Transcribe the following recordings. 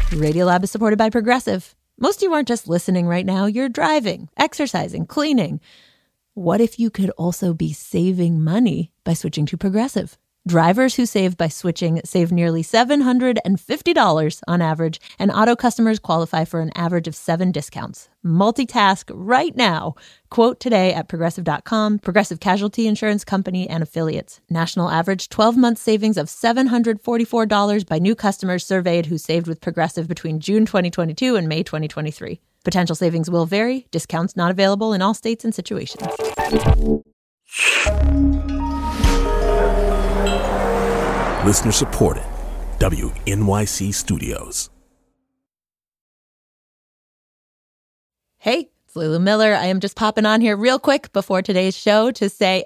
Radiolab is supported by Progressive. Most of you aren't just listening right now. You're driving, exercising, cleaning. What if you could also be saving money by switching to Progressive? Drivers who save by switching save nearly $750 on average, and auto customers qualify for an average of 7 discounts. Multitask right now. Quote today at Progressive.com. Progressive Casualty Insurance Company and Affiliates. National average 12-month savings of $744 by new customers surveyed who saved with Progressive between June 2022 and May 2023. Potential savings will vary. Discounts not available in all states and situations. Listener supported. WNYC Studios. Hey, it's Lulu Miller. I am just popping on here real quick before today's show to say,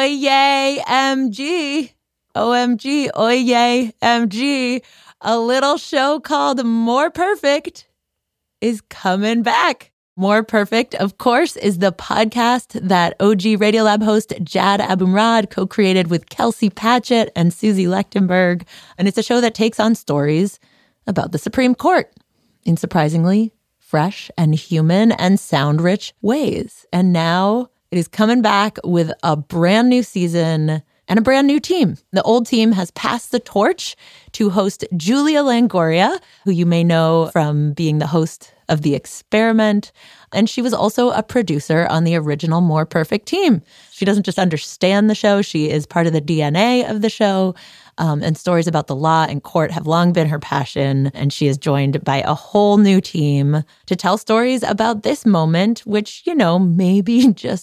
Oye MG. OMG, Oye MG. A little show called More Perfect is coming back. More Perfect, of course, is the podcast that OG Radiolab host Jad Abumrad co-created with Kelsey Patchett and Susie Lechtenberg. And it's a show that takes on stories about the Supreme Court in surprisingly fresh and human and sound-rich ways. And now it is coming back with a brand new season and a brand new team. The old team has passed the torch to host Julia Longoria, who you may know from being the host of The Experiment. And she was also a producer on the original More Perfect team. She doesn't just understand the show, she is part of the DNA of the show. And stories about the law and court have long been her passion. And she is joined by a whole new team to tell stories about this moment, which, you know, maybe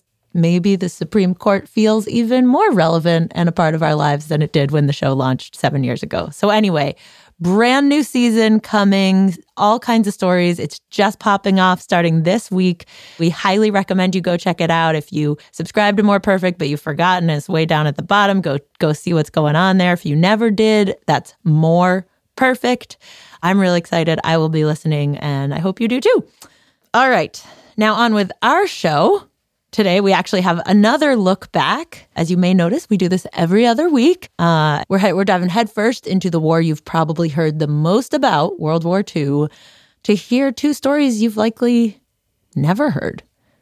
the Supreme Court feels even more relevant and a part of our lives than it did when the show launched 7 years ago. So anyway, brand new season coming, all kinds of stories. It's just popping off starting this week. We highly recommend you go check it out. If you subscribe to More Perfect, but you've forgotten, it's way down at the bottom. Go see what's going on there. If you never did, that's More Perfect. I'm really excited. I will be listening, and I hope you do too. All right, now on with our show. Today, we actually have another look back. As you may notice, we do this every other week. We're diving headfirst into the war you've probably heard the most about, World War II, to hear 2 stories you've likely never heard,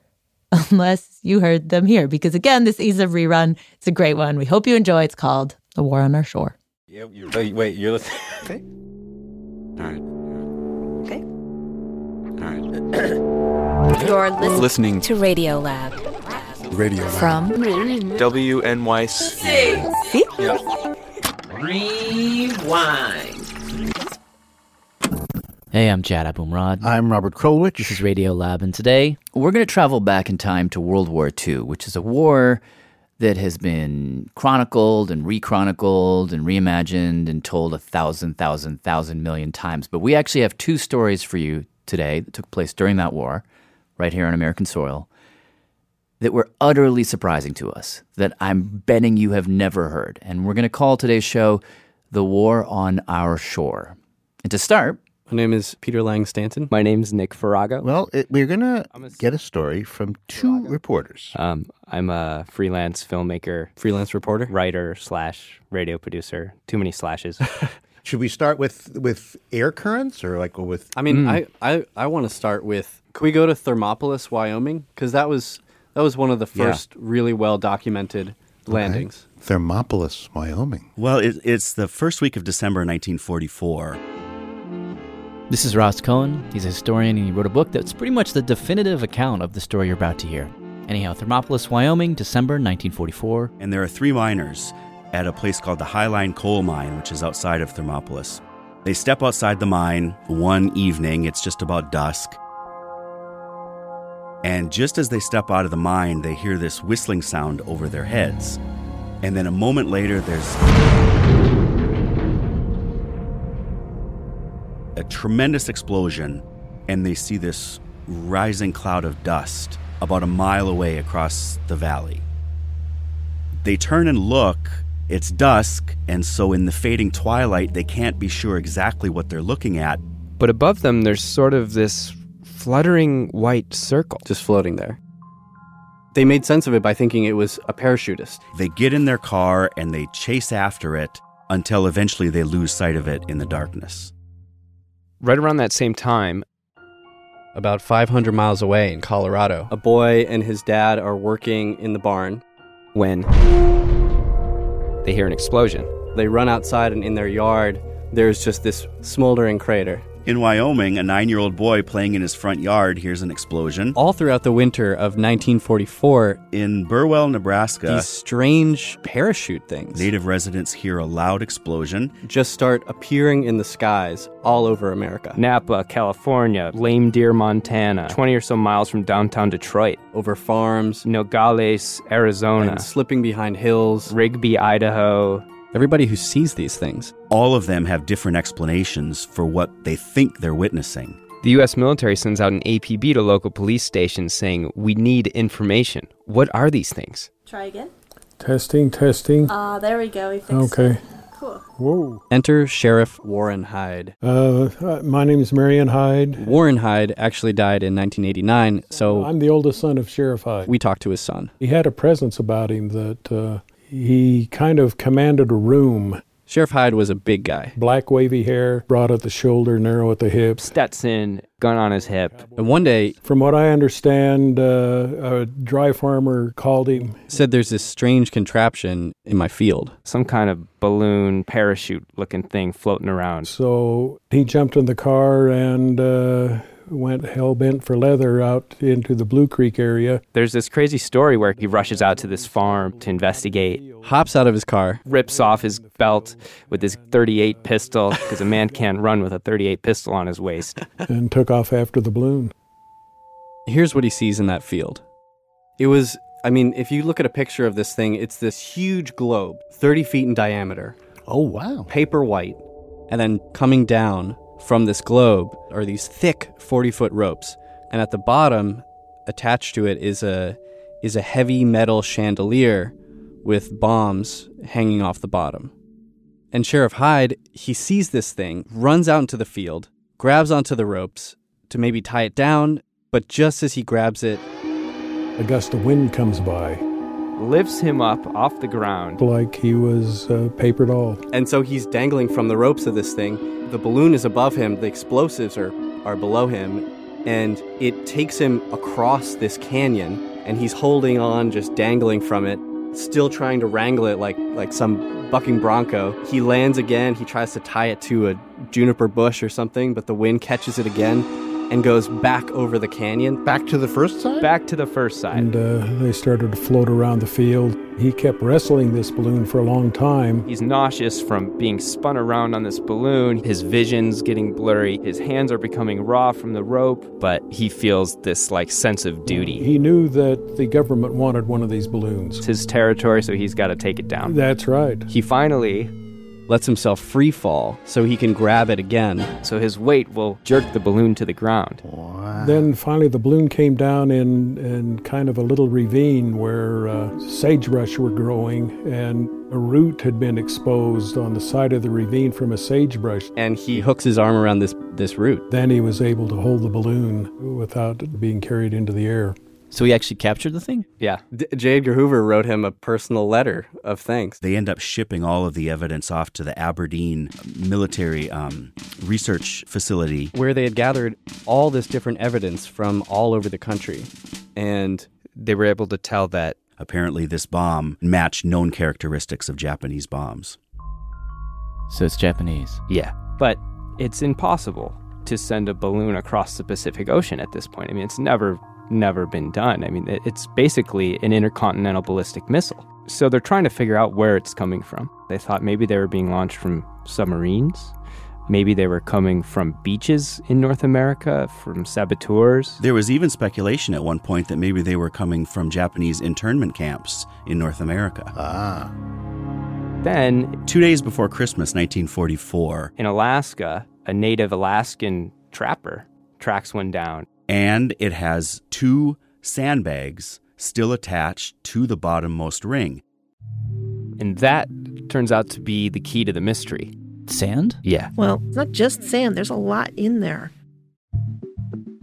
unless you heard them here. Because again, this is a rerun. It's a great one. We hope you enjoy. It's called The War on Our Shore. Yeah, wait, you're listening? Okay. All right. Okay. All right. You're listening to Radiolab. Radio From WNYC. See? Yeah. Rewind. Hey, I'm Jad Abumrad. I'm Robert Krulwich. This is Radiolab, and today we're going to travel back in time to World War II, which is a war that has been chronicled and rechronicled and reimagined and told 1,000 million times. But we actually have 2 stories for you today that took place during that war, right here on American soil, that were utterly surprising to us, that I'm betting you have never heard. And we're going to call today's show The War on Our Shore. And to start, my name is Peter Lang Stanton. My name's Nick Farrago. Well, we're going to get a story from 2 reporters. I'm a freelance filmmaker, Freelance reporter. writer / radio producer. Too many slashes. Should we start with air currents or with? I mean, I want to start with. Can we go to Thermopolis, Wyoming? Because that was one of the first really well documented landings. Thermopolis, Wyoming. Well, it's the first week of December 1944. this is Ross Cohen. He's a historian, and he wrote a book that's pretty much the definitive account of the story you're about to hear. Anyhow, Thermopolis, Wyoming, December 1944. And there are 3 miners at a place called the Highline Coal Mine, which is outside of Thermopolis. They step outside the mine one evening. It's just about dusk. And just as they step out of the mine, they hear this whistling sound over their heads. And then a moment later, there's a tremendous explosion, and they see this rising cloud of dust about a mile away across the valley. They turn and look. It's dusk, and so in the fading twilight, they can't be sure exactly what they're looking at. But above them, there's sort of this fluttering white circle just floating there. They made sense of it by thinking it was a parachutist. They get in their car and they chase after it until eventually they lose sight of it in the darkness. right around that same time, about 500 miles away in Colorado, a boy and his dad are working in the barn. when they hear an explosion. They run outside, and in their yard, there's just this smoldering crater. In Wyoming, a 9-year-old boy playing in his front yard hears an explosion. All throughout the winter of 1944, in Burwell, Nebraska, these strange parachute things, native residents hear a loud explosion, just start appearing in the skies all over America. Napa, California, Lame Deer, Montana, 20 or so miles from downtown Detroit. Over farms, Nogales, Arizona, and slipping behind hills, Rigby, Idaho. Everybody who sees these things, all of them have different explanations for what they think they're witnessing. The U.S. military sends out an APB to local police stations saying, we need information. What are these things? Try again. Testing. There we go. We fixed Okay. it. Cool. Whoa. Enter Sheriff Warren Hyde. My name is Marion Hyde. Warren Hyde actually died in 1989, so I'm the oldest son of Sheriff Hyde. we talked to his son. He had a presence about him that he kind of commanded a room. Sheriff Hyde was a big guy. Black wavy hair, broad at the shoulder, narrow at the hips. Stetson, gun on his hip. And one day, From what I understand, a dry farmer called him. said there's this strange contraption in my field. Some kind of balloon, parachute-looking thing floating around. So he jumped in the car and went hell-bent for leather out into the Blue Creek area. There's this crazy story where he rushes out to this farm to investigate, Hops out of his car, rips off his belt with his .38 pistol, because a man can't run with a .38 pistol on his waist. And took off after the balloon. Here's what he sees in that field. It was, if you look at a picture of this thing, it's this huge globe, 30 feet in diameter. Oh, wow. Paper white. And then coming down from this globe are these thick 40-foot ropes. And at the bottom, attached to it, is a heavy metal chandelier with bombs hanging off the bottom. And Sheriff Hyde, he sees this thing, runs out into the field, grabs onto the ropes to maybe tie it down, but just as he grabs it, A gust of wind comes by, Lifts him up off the ground. like he was a paper doll. and so he's dangling from the ropes of this thing. The balloon is above him, the explosives are below him, and it takes him across this canyon, and he's holding on, just dangling from it, still trying to wrangle it like some bucking bronco. He lands again, he tries to tie it to a juniper bush or something, but the wind catches it again and goes back over the canyon. Back to the first side? Back to the first side. And they started to float around the field. He kept wrestling this balloon for a long time. He's nauseous from being spun around on this balloon. His vision's getting blurry. His hands are becoming raw from the rope, but he feels this sense of duty. He knew that the government wanted one of these balloons. It's his territory, so he's got to take it down. That's right. He finally Lets himself free fall so he can grab it again. So his weight will jerk the balloon to the ground. Wow. Then finally the balloon came down in kind of a little ravine where sagebrush were growing, and a root had been exposed on the side of the ravine from a sagebrush. And he hooks his arm around this root. Then he was able to hold the balloon without it being carried into the air. So he actually captured the thing? Yeah. J. Edgar Hoover wrote him a personal letter of thanks. They end up shipping all of the evidence off to the Aberdeen military research facility, where they had gathered all this different evidence from all over the country. And they were able to tell that apparently this bomb matched known characteristics of Japanese bombs. So it's Japanese. Yeah. But it's impossible to send a balloon across the Pacific Ocean at this point. It's never been done. It's basically an intercontinental ballistic missile. So they're trying to figure out where it's coming from. They thought maybe they were being launched from submarines. Maybe they were coming from beaches in North America, from saboteurs. There was even speculation at one point that maybe they were coming from Japanese internment camps in North America. Then, 2 days before Christmas, 1944, in Alaska, a native Alaskan trapper tracks one down. And it has 2 sandbags still attached to the bottommost ring. And that turns out to be the key to the mystery. Sand? Yeah. Well, it's not just sand. There's a lot in there.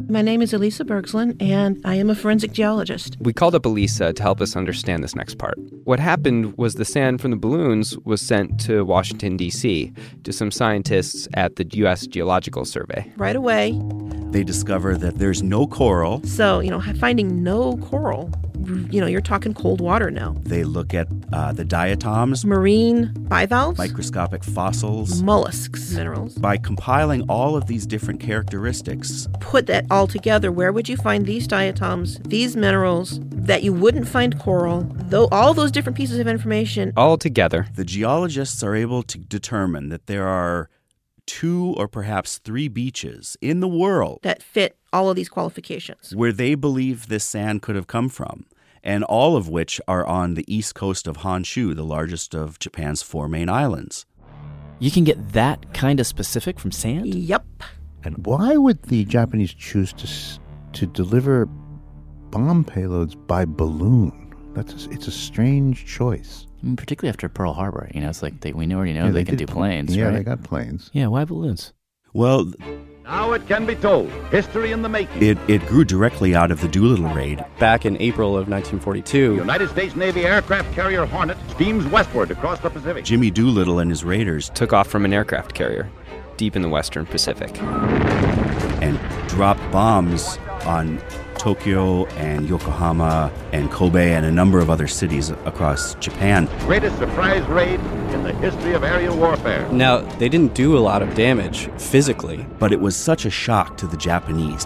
My name is Elisa Bergslin, and I am a forensic geologist. We called up Elisa to help us understand this next part. What happened was the sand from the balloons was sent to Washington, D.C., to some scientists at the U.S. Geological Survey. Right away. They discover that there's no coral. So, finding no coral, you're talking cold water now. They look at the diatoms, marine bivalves, microscopic fossils, mollusks, minerals. By compiling all of these different characteristics, put that all together, where would you find these diatoms, these minerals, that you wouldn't find coral, though all those different pieces of information. All together. The geologists are able to determine that there are 2 or perhaps 3 beaches in the world that fit all of these qualifications, where they believe this sand could have come from, and all of which are on the east coast of Honshu, the largest of Japan's 4 main islands. You can get that kind of specific from sand? Yep. And why would the Japanese choose to deliver bomb payloads by balloon? It's a strange choice. I mean, particularly after Pearl Harbor, it's like we already know they can do planes, yeah, right? Yeah, they got planes. Yeah, why balloons? Well, now it can be told. History in the making. It grew directly out of the Doolittle raid. Back in April of 1942, the United States Navy aircraft carrier Hornet steams westward across the Pacific. Jimmy Doolittle and his raiders took off from an aircraft carrier deep in the western Pacific and dropped bombs on Tokyo and Yokohama and Kobe and a number of other cities across Japan. Greatest surprise raid in the history of aerial warfare. Now, they didn't do a lot of damage physically, but it was such a shock to the Japanese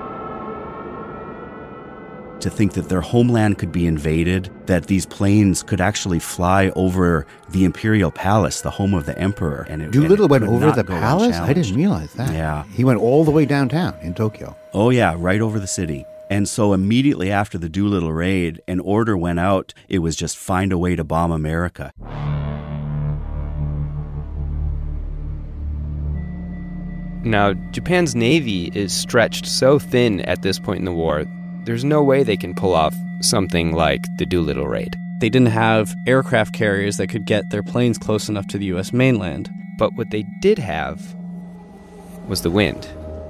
to think that their homeland could be invaded, that these planes could actually fly over the Imperial Palace, the home of the emperor. And Doolittle went over the palace? I didn't realize that. Yeah. He went all the way downtown in Tokyo. Oh, yeah, right over the city. And so immediately after the Doolittle raid, an order went out. It was just find a way to bomb America. Now, Japan's navy is stretched so thin at this point in the war, there's no way they can pull off something like the Doolittle raid. They didn't have aircraft carriers that could get their planes close enough to the U.S. mainland. But what they did have was the wind.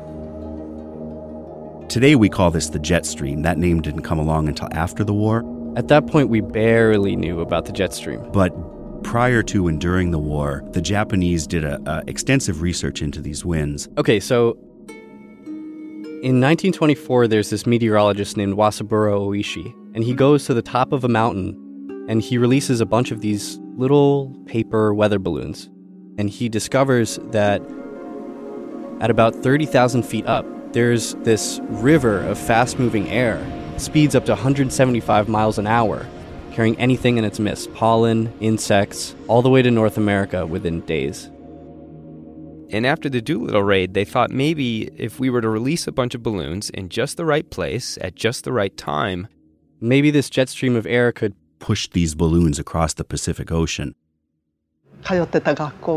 Today we call this the jet stream. That name didn't come along until after the war. At that point, we barely knew about the jet stream. But prior to and during the war, the Japanese did extensive research into these winds. Okay, so in 1924, there's this meteorologist named Wasaburo Oishi, and he goes to the top of a mountain, and he releases a bunch of these little paper weather balloons. And he discovers that at about 30,000 feet up, there's this river of fast-moving air. It speeds up to 175 miles an hour, carrying anything in its midst, pollen, insects, all the way to North America within days. And after the Doolittle raid, they thought maybe if we were to release a bunch of balloons in just the right place, at just the right time, maybe this jet stream of air could push these balloons across the Pacific Ocean. So this is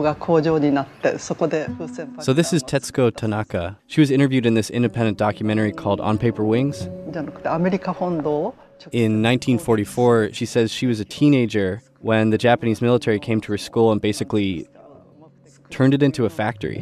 Tetsuko Tanaka. She was interviewed in this independent documentary called On Paper Wings. In 1944, she says she was a teenager when the Japanese military came to her school and basically turned it into a factory.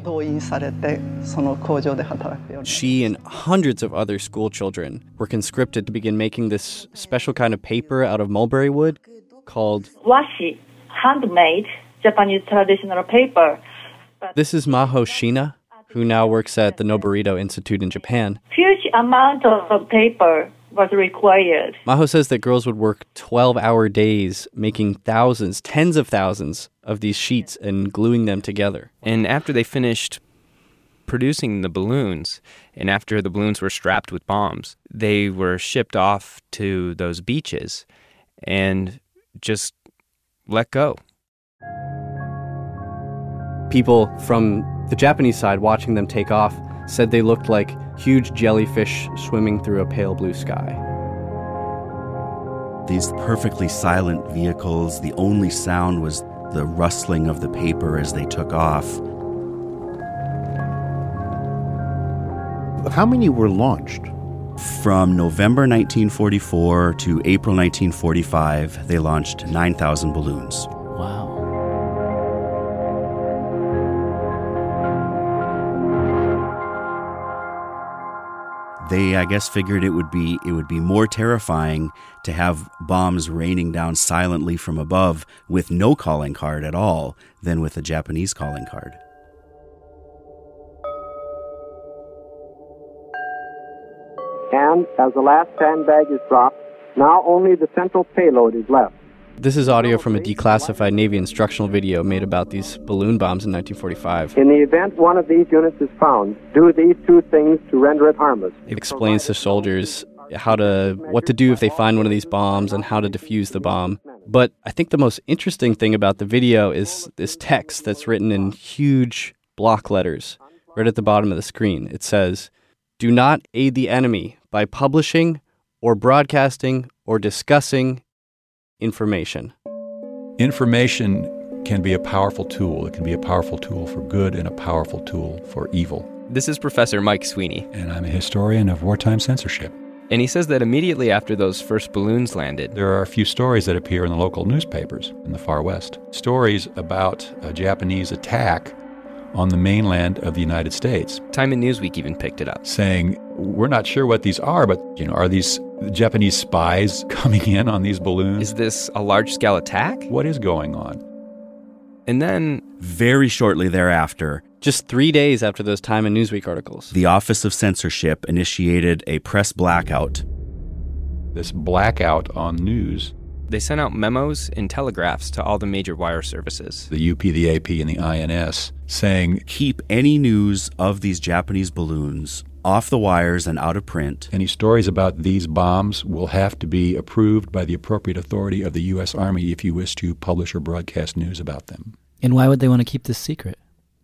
She and hundreds of other school children were conscripted to begin making this special kind of paper out of mulberry wood called washi, handmade Japanese traditional paper. This is Maho Shina, who now works at the Noborito Institute in Japan. Huge amount of paper was required. Maho says that girls would work 12-hour days making thousands, tens of thousands of these sheets and gluing them together. And after they finished producing the balloons, and after the balloons were strapped with bombs, they were shipped off to those beaches and just let go. People from the Japanese side watching them take off said they looked like huge jellyfish swimming through a pale blue sky. These perfectly silent vehicles, the only sound was the rustling of the paper as they took off. How many were launched? From November 1944 to April 1945, they launched 9,000 balloons. Wow. They, I guess, figured it would be more terrifying to have bombs raining down silently from above with no calling card at all than with a Japanese calling card. And as the last sandbag is dropped, now only the central payload is left. This is audio from a declassified Navy instructional video made about these balloon bombs in 1945. In the event one of these units is found, do these two things to render it harmless. It explains to soldiers what to do if they find one of these bombs and how to defuse the bomb. But I think the most interesting thing about the video is this text that's written in huge block letters right at the bottom of the screen. It says, "Do not aid the enemy by publishing or broadcasting or discussing information." Information can be a powerful tool. It can be a powerful tool for good and a powerful tool for evil. This is Professor Mike Sweeney. And I'm a historian of wartime censorship. And he says that immediately after those first balloons landed, there are a few stories that appear in the local newspapers in the far west. Stories about a Japanese attack on the mainland of the United States. Time and Newsweek even picked it up, saying, we're not sure what these are, but, are these Japanese spies coming in on these balloons? Is this a large-scale attack? What is going on? And then, very shortly thereafter, just 3 days after those Time and Newsweek articles, the Office of Censorship initiated a press blackout. This blackout on news. They sent out memos and telegraphs to all the major wire services. The UP, the AP, and the INS, saying, keep any news of these Japanese balloons off the wires and out of print. Any stories about these bombs will have to be approved by the appropriate authority of the U.S. Army if you wish to publish or broadcast news about them. And why would they want to keep this secret?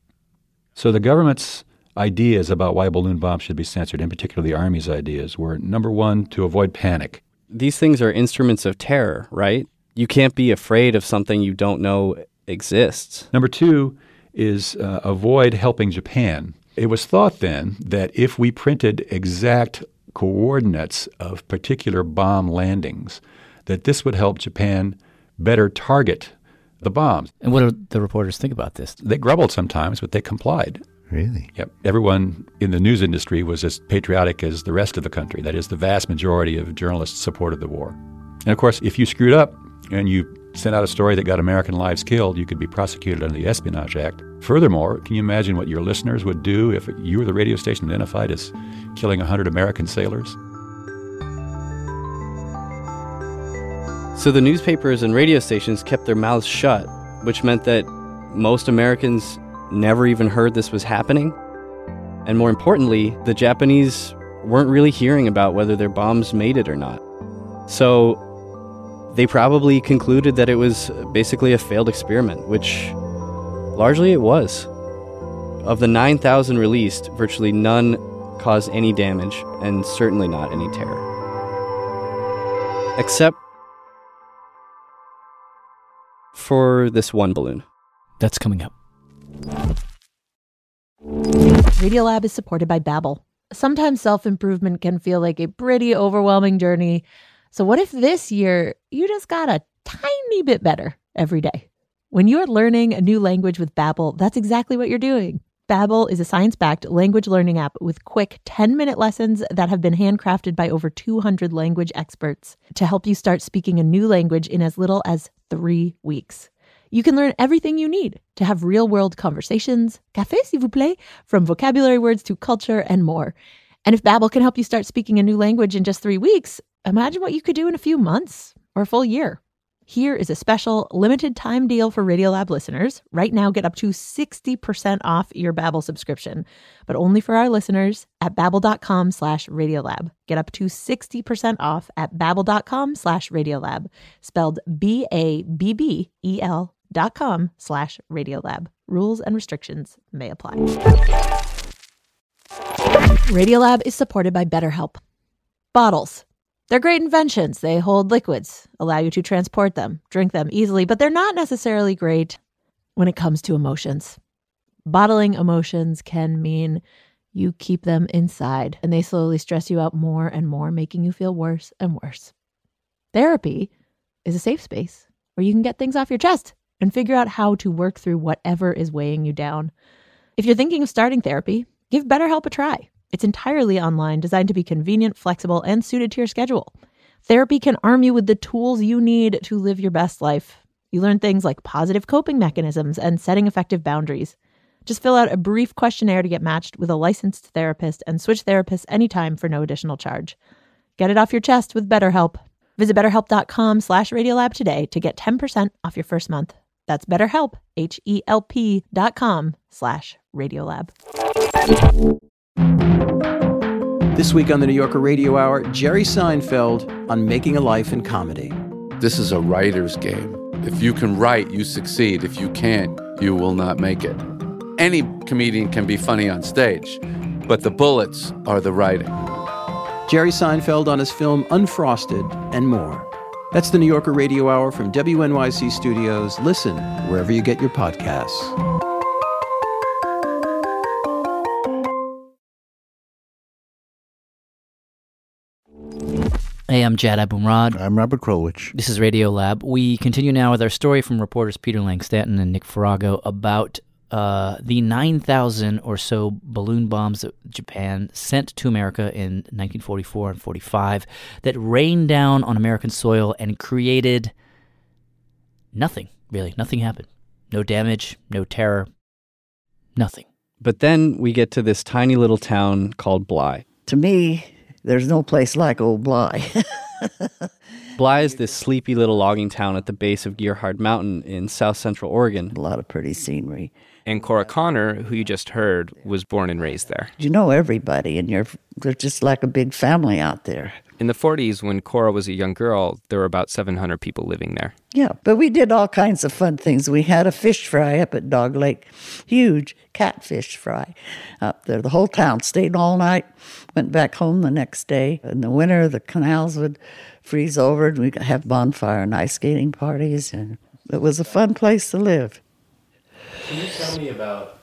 So the government's ideas about why balloon bombs should be censored, in particular the Army's ideas, were, number one, to avoid panic. These things are instruments of terror, right? You can't be afraid of something you don't know exists. Number two is avoid helping Japan. It was thought then that if we printed exact coordinates of particular bomb landings, that this would help Japan better target the bombs. And what do the reporters think about this? They grumbled sometimes, but they complied. Really? Yep. Everyone in the news industry was as patriotic as the rest of the country. That is, the vast majority of journalists supported the war. And of course, if you screwed up and you sent out a story that got American lives killed, you could be prosecuted under the Espionage Act. Furthermore, can you imagine what your listeners would do if you were the radio station identified as killing 100 American sailors? So the newspapers and radio stations kept their mouths shut, which meant that most Americans never even heard this was happening. And more importantly, the Japanese weren't really hearing about whether their bombs made it or not. So they probably concluded that it was basically a failed experiment, which largely it was. Of the 9,000 released, virtually none caused any damage, and certainly not any terror. Except for this one balloon. That's coming up. Radiolab is supported by Babbel. Sometimes self-improvement can feel like a pretty overwhelming journey. So what if this year you just got a tiny bit better every day? When you're learning a new language with Babbel, that's exactly what you're doing. Babbel is a science-backed language learning app with quick 10-minute lessons that have been handcrafted by over 200 language experts to help you start speaking a new language in as little as 3 weeks. You can learn everything you need to have real-world conversations, café s'il vous plaît, from vocabulary words to culture and more. And if Babbel can help you start speaking a new language in just 3 weeks, imagine what you could do in a few months or a full year. Here is a special limited time deal for Radiolab listeners. Right now, get up to 60% off your Babbel subscription, but only for our listeners at babbel.com/Radiolab. Get up to 60% off at babbel.com/Radiolab, spelled BABBEL.com/Radiolab. Rules and restrictions may apply. Radiolab is supported by BetterHelp. Bottles. They're great inventions. They hold liquids, allow you to transport them, drink them easily, but they're not necessarily great when it comes to emotions. Bottling emotions can mean you keep them inside and they slowly stress you out more and more, making you feel worse and worse. Therapy is a safe space where you can get things off your chest and figure out how to work through whatever is weighing you down. If you're thinking of starting therapy, give BetterHelp a try. It's entirely online, designed to be convenient, flexible, and suited to your schedule. Therapy can arm you with the tools you need to live your best life. You learn things like positive coping mechanisms and setting effective boundaries. Just fill out a brief questionnaire to get matched with a licensed therapist and switch therapists anytime for no additional charge. Get it off your chest with BetterHelp. Visit BetterHelp.com/Radiolab today to get 10% off your first month. That's BetterHelp, HELP.com/Radiolab. This week on the New Yorker Radio Hour, Jerry Seinfeld on making a life in comedy. This is a writer's game. If you can write, you succeed. If you can't, you will not make it. Any comedian can be funny on stage, but the bullets are the writing. Jerry Seinfeld on his film Unfrosted and more. That's the New Yorker Radio Hour from WNYC Studios. Listen wherever you get your podcasts. Hey, I'm Jad Abumrad. I'm Robert Krulwich. This is Radio Lab. We continue now with our story from reporters Peter Lang-Stanton and Nick Farago about the 9,000 or so balloon bombs that Japan sent to America in 1944 and 45 that rained down on American soil and created nothing, really. Nothing happened. No damage, no terror, nothing. But then we get to this tiny little town called Bly. To me, there's no place like old Bly. Bly is this sleepy little logging town at the base of Gerhard Mountain in south central Oregon. A lot of pretty scenery. And Cora Connor, who you just heard, was born and raised there. You know everybody, and they're just like a big family out there. In the 40s, when Cora was a young girl, there were about 700 people living there. Yeah, but we did all kinds of fun things. We had a fish fry up at Dog Lake, huge catfish fry up there. The whole town stayed all night, went back home the next day. In the winter, the canals would freeze over, and we'd have bonfire and ice skating parties, and it was a fun place to live. Can you tell me about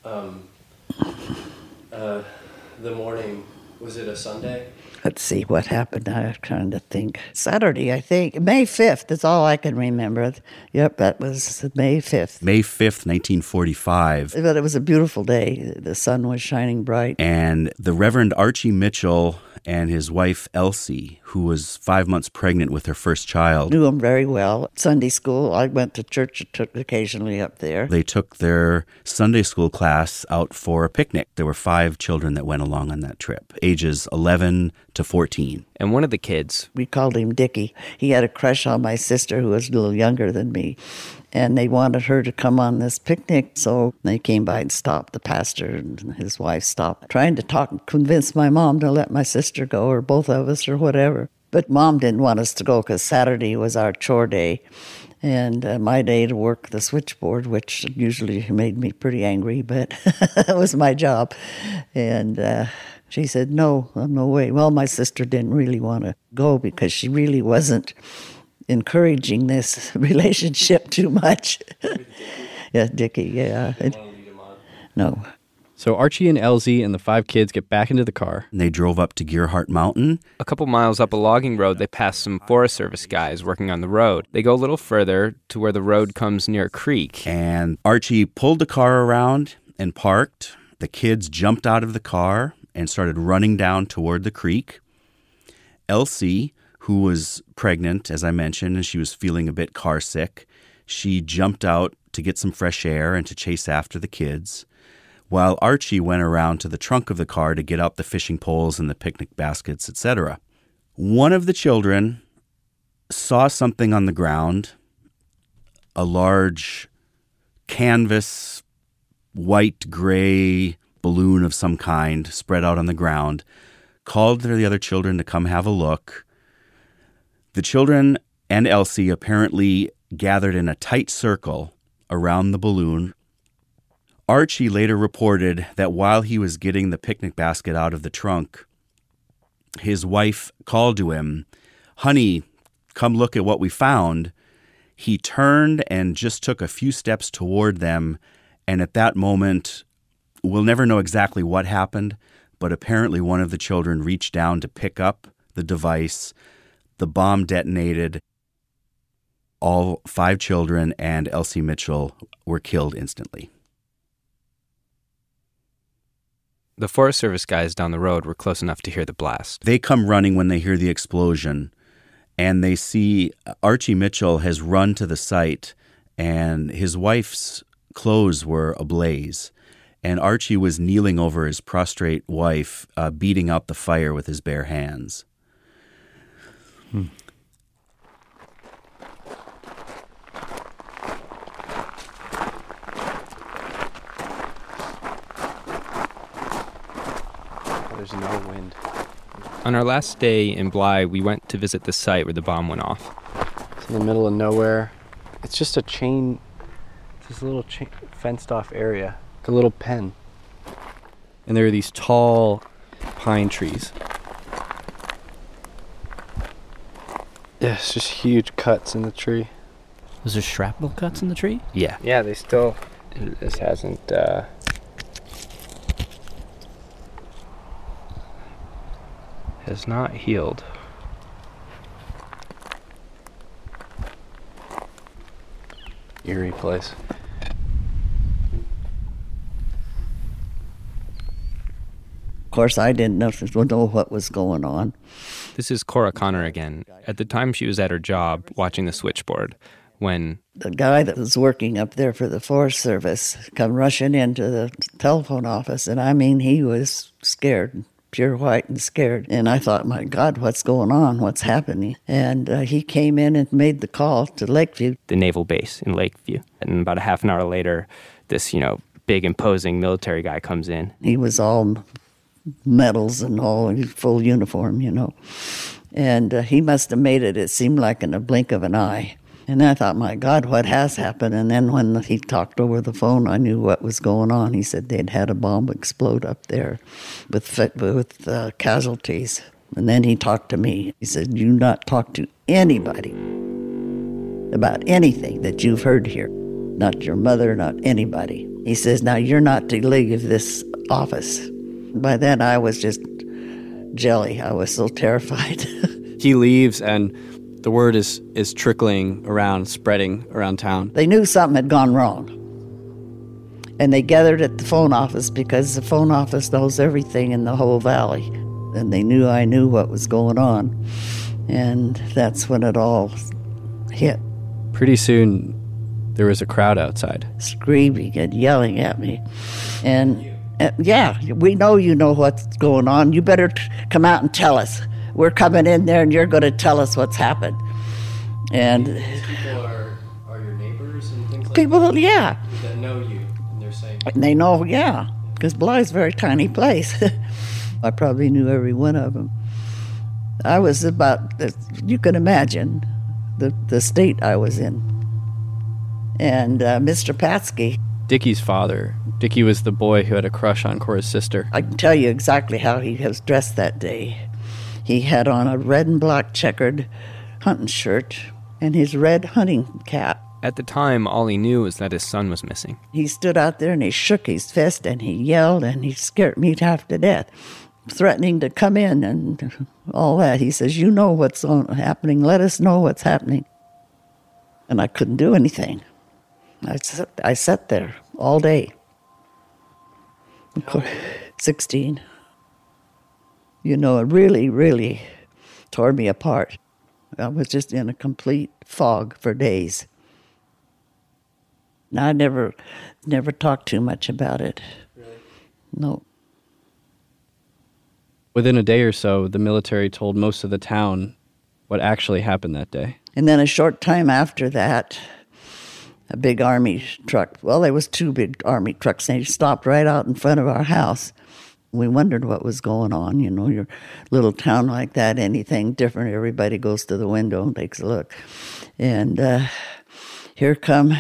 the morning? Was it a Sunday? Let's see what happened. I'm trying to think. Saturday, I think. May 5th, that's all I can remember. Yep, that was May 5th. May 5th, 1945. But it was a beautiful day. The sun was shining bright. And the Reverend Archie Mitchell and his wife Elsie, who was 5 months pregnant with her first child. Knew him very well. Sunday school, I went to church occasionally up there. They took their Sunday school class out for a picnic. There were 5 children that went along on that trip, ages 11 to 14. And one of the kids, we called him Dickie. He had a crush on my sister, who was a little younger than me. And they wanted her to come on this picnic, so they came by and stopped. The pastor and his wife stopped, trying to convince my mom to let my sister go, or both of us, or whatever. But Mom didn't want us to go because Saturday was our chore day, and my day to work the switchboard, which usually made me pretty angry, but that was my job. And she said, no way. Well, my sister didn't really want to go because she really wasn't encouraging this relationship too much. Yeah, Dickie, yeah. No. So Archie and Elsie and the 5 kids get back into the car. And they drove up to Gerhart Mountain. A couple miles up a logging road, they pass some Forest Service guys working on the road. They go a little further to where the road comes near a creek. And Archie pulled the car around and parked. The kids jumped out of the car and started running down toward the creek. Elsie, who was pregnant, as I mentioned, and she was feeling a bit car sick, she jumped out to get some fresh air and to chase after the kids, while Archie went around to the trunk of the car to get out the fishing poles and the picnic baskets, etc. One of the children saw something on the ground, a large canvas, white-gray balloon of some kind spread out on the ground, called to the other children to come have a look. The children and Elsie apparently gathered in a tight circle around the balloon. Archie later reported that while he was getting the picnic basket out of the trunk, his wife called to him, "Honey, come look at what we found." He turned and just took a few steps toward them, and at that moment, we'll never know exactly what happened, but apparently one of the children reached down to pick up the device. The bomb detonated. All 5 children and Elsie Mitchell were killed instantly. The Forest Service guys down the road were close enough to hear the blast. They come running when they hear the explosion, and they see Archie Mitchell has run to the site, and his wife's clothes were ablaze. And Archie was kneeling over his prostrate wife, beating out the fire with his bare hands. There's no wind. On our last day in Bly, we went to visit the site where the bomb went off. It's in the middle of nowhere. It's just a chain, it's this little fenced off area, like a little pen. And there are these tall pine trees. Yeah, it's just huge cuts in the tree. Those are shrapnel cuts in the tree? Yeah. Yeah, they still... This hasn't... has not healed. Eerie place. Of course, I didn't know what was going on. This is Cora Connor again. At the time, she was at her job watching the switchboard when... The guy that was working up there for the Forest Service come rushing into the telephone office, and I mean, he was scared, pure white and scared. And I thought, my God, what's going on? What's happening? And he came in and made the call to Lakeview. The naval base in Lakeview. And about a half an hour later, this, big imposing military guy comes in. He was all medals and all, full uniform, And he must have made it seemed like in a blink of an eye. And I thought, my God, what has happened? And then when he talked over the phone, I knew what was going on. He said they'd had a bomb explode up there with casualties. And then he talked to me. He said, "Do not talk to anybody about anything that you've heard here. Not your mother, not anybody." He says, "Now you're not to leave this office." By then I was just jelly. I was so terrified. He leaves and the word is trickling around, spreading around town. They knew something had gone wrong. And they gathered at the phone office because the phone office knows everything in the whole valley. And they knew I knew what was going on. And that's when it all hit. Pretty soon, there was a crowd outside. Screaming and yelling at me. And yeah, we know you know what's going on. You better come out and tell us. We're coming in there and you're going to tell us what's happened. And these people are your neighbors and things like people, that? Yeah. That know you, and they're saying... They know, yeah, because Bly's a very tiny place. I probably knew every one of them. I was about, you can imagine, the state I was in. And Mr. Patsky... Dickie's father. Dickie was the boy who had a crush on Cora's sister. I can tell you exactly how he was dressed that day. He had on a red and black checkered hunting shirt and his red hunting cap. At the time, all he knew was that his son was missing. He stood out there and he shook his fist and he yelled and he scared me half to death, threatening to come in and all that. He says, "You know what's happening. Let us know what's happening." And I couldn't do anything. I sat there all day. 16. It really, really tore me apart. I was just in a complete fog for days. Now, I never talked too much about it. Really? No. Within a day or so, the military told most of the town what actually happened that day. And then a short time after that, a big army truck, well, there was 2 big army trucks, and they stopped right out in front of our house. We wondered what was going on. Your little town like that, anything different, everybody goes to the window and takes a look. And here come,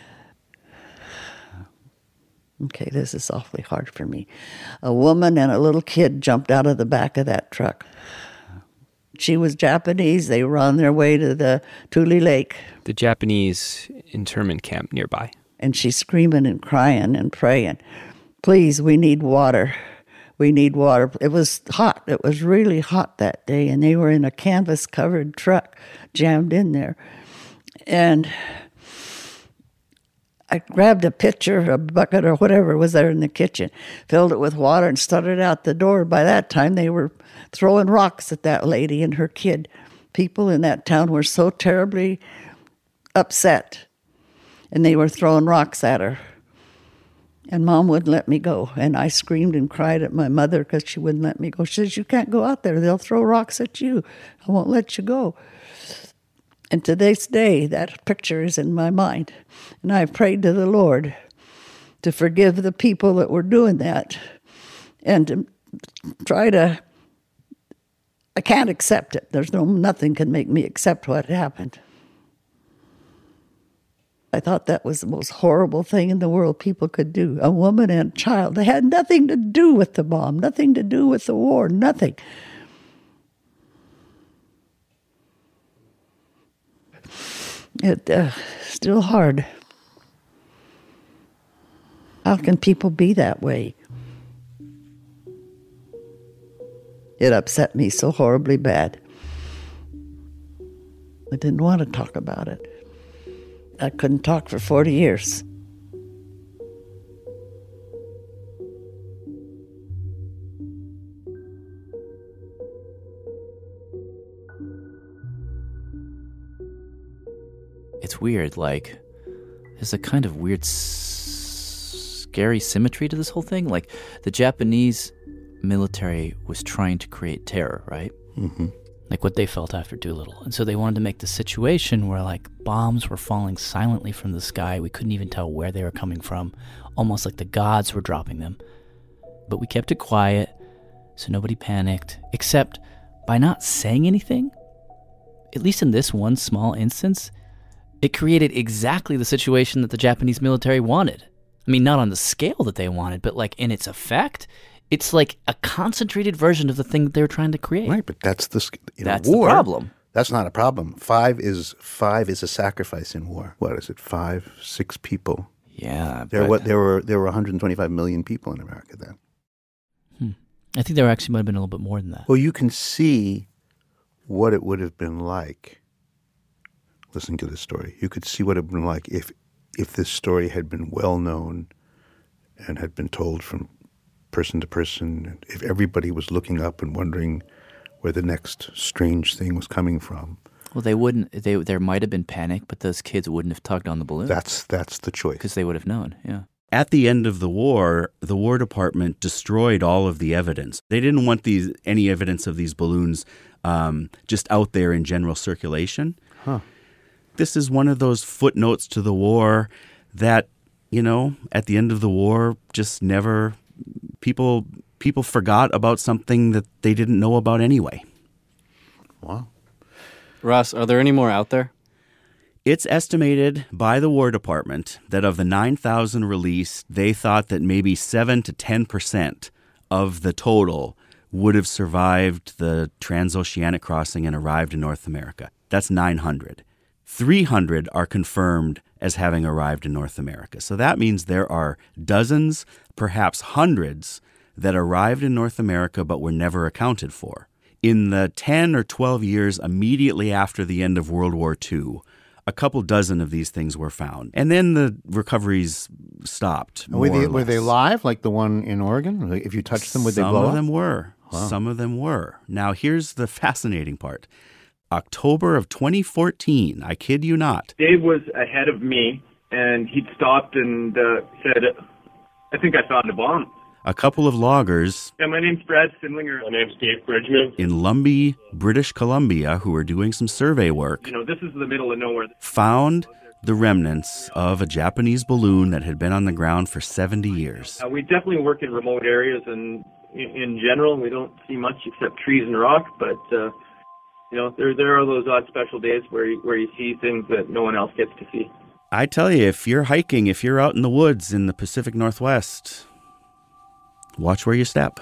okay, this is awfully hard for me. A woman and a little kid jumped out of the back of that truck. She was Japanese. They were on their way to the Tule Lake. The Japanese internment camp nearby. And she's screaming and crying and praying, "Please, we need water. We need water." It was hot. It was really hot that day, and they were in a canvas-covered truck jammed in there. And I grabbed a pitcher, a bucket, or whatever was there in the kitchen, filled it with water, and started out the door. By that time, they were throwing rocks at that lady and her kid. People in that town were so terribly upset, and they were throwing rocks at her. And Mom wouldn't let me go. And I screamed and cried at my mother because she wouldn't let me go. She says, "You can't go out there. They'll throw rocks at you. I won't let you go." And to this day, that picture is in my mind. And I prayed to the Lord to forgive the people that were doing that and to try to, I can't accept it. Nothing can make me accept what happened. I thought that was the most horrible thing in the world people could do. A woman and a child. They had nothing to do with the bomb, nothing to do with the war, nothing. It's still hard. How can people be that way? It upset me so horribly bad. I didn't want to talk about it. I couldn't talk for 40 years. It's weird, like, there's a kind of weird, scary symmetry to this whole thing. Like, the Japanese military was trying to create terror, right? Mm-hmm. Like what they felt after Doolittle. And so they wanted to make the situation where, like, bombs were falling silently from the sky. We couldn't even tell where they were coming from, almost like the gods were dropping them. But we kept it quiet, so nobody panicked, except by not saying anything, at least in this one small instance, it created exactly the situation that the Japanese military wanted. I mean, not on the scale that they wanted, but like in its effect, it's like a concentrated version of the thing that they were trying to create. Right, but that's the that's war, the problem. That's not a problem. Five is a sacrifice in war. What is it? 5, 6 people. Yeah, there were 125 million people in America then. I think there actually might have been a little bit more than that. Well, you can see what it would have been like. Listening to this story, you could see what it would have been like if this story had been well known and had been told from person to person, if everybody was looking up and wondering where the next strange thing was coming from. Well, they wouldn't. There might have been panic, but those kids wouldn't have tugged on the balloon. That's the choice. Because they would have known, yeah. At the end of the War Department destroyed all of the evidence. They didn't want any evidence of these balloons just out there in general circulation. Huh. This is one of those footnotes to the war that, at the end of the war, just never people forgot about something that they didn't know about anyway. Wow. Ross, are there any more out there? It's estimated by the War Department that of the 9,000 released, they thought that maybe 7 to 10% of the total would have survived the transoceanic crossing and arrived in North America. That's 900. 300 are confirmed as having arrived in North America. So that means there are dozens, perhaps hundreds, that arrived in North America but were never accounted for. In the 10 or 12 years immediately after the end of World War II, a couple dozen of these things were found. And then the recoveries stopped. Were they live, like the one in Oregon? If you touched them, would they blow up? Some of them were. Wow. Some of them were. Now, here's the fascinating part. October of 2014, I kid you not. Dave was ahead of me, and he'd stopped and said, "I think I found a bomb." A couple of loggers. Yeah, my name's Brad Sindlinger. My name's Dave Bridgman. In Lumbee, British Columbia, who were doing some survey work. This is the middle of nowhere. Found the remnants of a Japanese balloon that had been on the ground for 70 years. We definitely work in remote areas, and in general, we don't see much except trees and rock, but there are those odd special days where you see things that no one else gets to see. I tell you, if you're hiking, if you're out in the woods in the Pacific Northwest, watch where you step.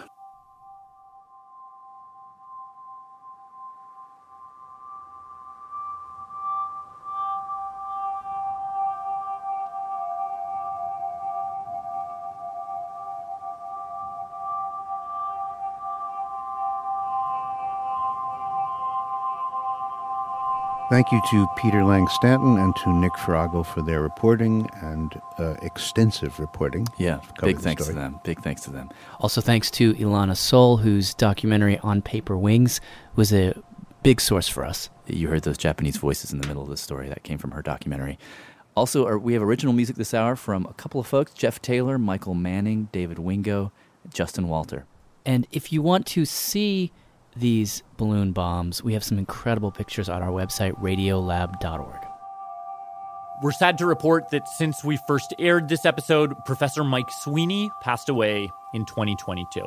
Thank you to Peter Lang Stanton and to Nick Farago for their reporting and extensive reporting. Yeah, big thanks to them. Big thanks to them. Also thanks to Ilana Sol, whose documentary On Paper Wings was a big source for us. You heard those Japanese voices in the middle of the story. That came from her documentary. Also, we have original music this hour from a couple of folks, Jeff Taylor, Michael Manning, David Wingo, Justin Walter. And if you want to see these balloon bombs, we have some incredible pictures on our website, radiolab.org. We're sad to report that since we first aired this episode, Professor Mike Sweeney passed away in 2022.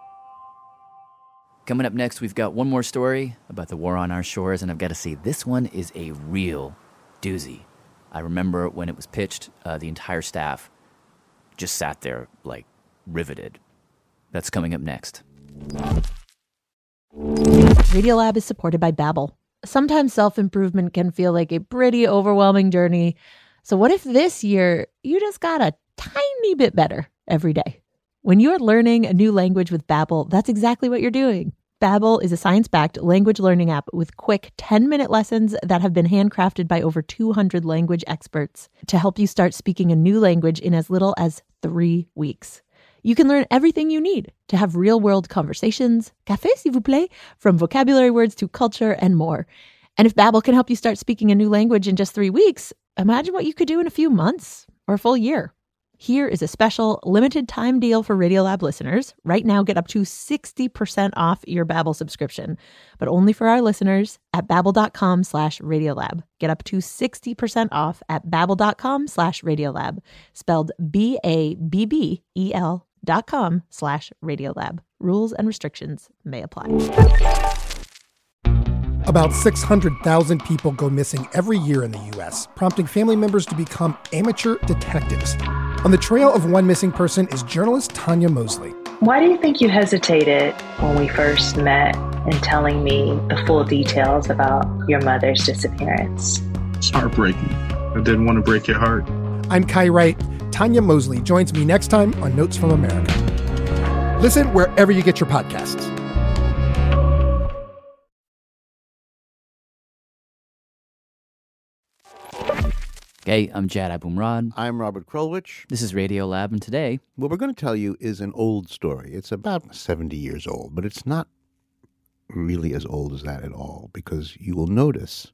Coming up next, we've got one more story about the war on our shores, and I've got to say, this one is a real doozy. I remember when it was pitched, the entire staff just sat there, like, riveted. That's coming up next. Radiolab is supported by Babbel. Sometimes self-improvement can feel like a pretty overwhelming journey. So what if this year you just got a tiny bit better every day? When you're learning a new language with Babbel, that's exactly what you're doing. Babbel is a science-backed language learning app with quick 10-minute lessons that have been handcrafted by over 200 language experts to help you start speaking a new language in as little as 3 weeks. You can learn everything you need to have real-world conversations, café s'il vous plaît, from vocabulary words to culture and more. And if Babbel can help you start speaking a new language in just 3 weeks, imagine what you could do in a few months or a full year. Here is a special limited time deal for Radiolab listeners. Right now, get up to 60% off your Babbel subscription, but only for our listeners at babbel.com/Radiolab. Get up to 60% off at babbel.com/Radiolab, spelled BABBEL.com/Radiolab. Rules and restrictions may apply. About 600,000 people go missing every year in the U.S., prompting family members to become amateur detectives. On the trail of one missing person is journalist Tanya Mosley. Why do you think you hesitated when we first met in telling me the full details about your mother's disappearance? It's heartbreaking. I didn't want to break your heart. I'm Kai Wright. Tanya Mosley joins me next time on Notes from America. Listen wherever you get your podcasts. Hey, I'm Jad Abumrad. I'm Robert Krulwich. This is Radiolab, and today, what we're going to tell you is an old story. It's about 70 years old, but it's not really as old as that at all, because you will notice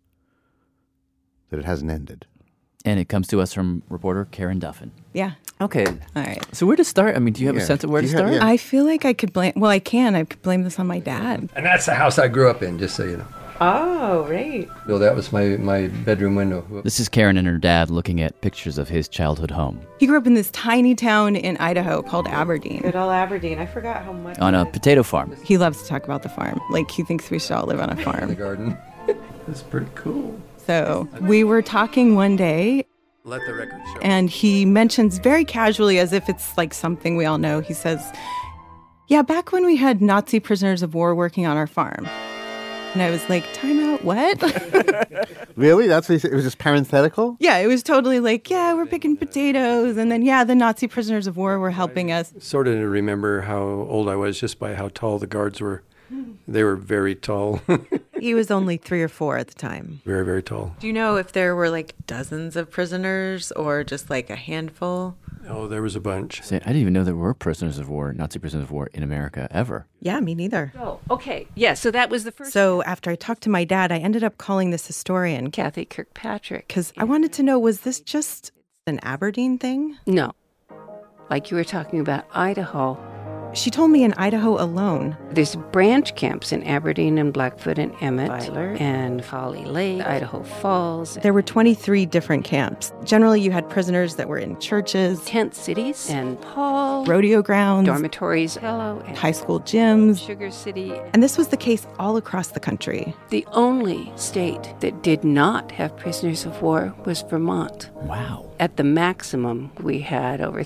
that it hasn't ended. And it comes to us from reporter Karen Duffin. Yeah. Okay. All right. So where to start? I mean, do you have a sense of where to start? I feel like I could blame, I could blame this on my dad. And that's the house I grew up in, just so you know. Oh, right. So that was my bedroom window. This is Karen and her dad looking at pictures of his childhood home. He grew up in this tiny town in Idaho called Aberdeen. Good old Aberdeen. I forgot how much. On a potato farm. He loves to talk about the farm. Like, he thinks we should all live on a farm. The garden. That's pretty cool. So we were talking one day. Let the record show. And he mentions very casually, as if it's like something we all know, he says, yeah, back when we had Nazi prisoners of war working on our farm. And I was like, time out, what? Really? That's what he said? It was just parenthetical? Yeah, it was totally like, yeah, we're picking potatoes. And then, yeah, the Nazi prisoners of war were helping us. Sort of remember how old I was just by how tall the guards were. They were very tall. He was only 3 or 4 at the time. Very, very tall. Do you know if there were like dozens of prisoners or just like a handful? Oh, there was a bunch. I didn't even know there were prisoners of war, Nazi prisoners of war in America ever. Yeah, me neither. Oh, okay. Yeah, so that was the first. So after I talked to my dad, I ended up calling this historian, Kathy Kirkpatrick. Because I wanted to know, was this just an Aberdeen thing? No. Like you were talking about Idaho. She told me in Idaho alone. There's branch camps in Aberdeen and Blackfoot and Emmett and Holly Lake, Idaho Falls. There were 23 different camps. Generally, you had prisoners that were in churches, tent cities, and Paul, rodeo grounds, dormitories, Hello, and high school gyms, Sugar City. And this was the case all across the country. The only state that did not have prisoners of war was Vermont. Wow. At the maximum, we had over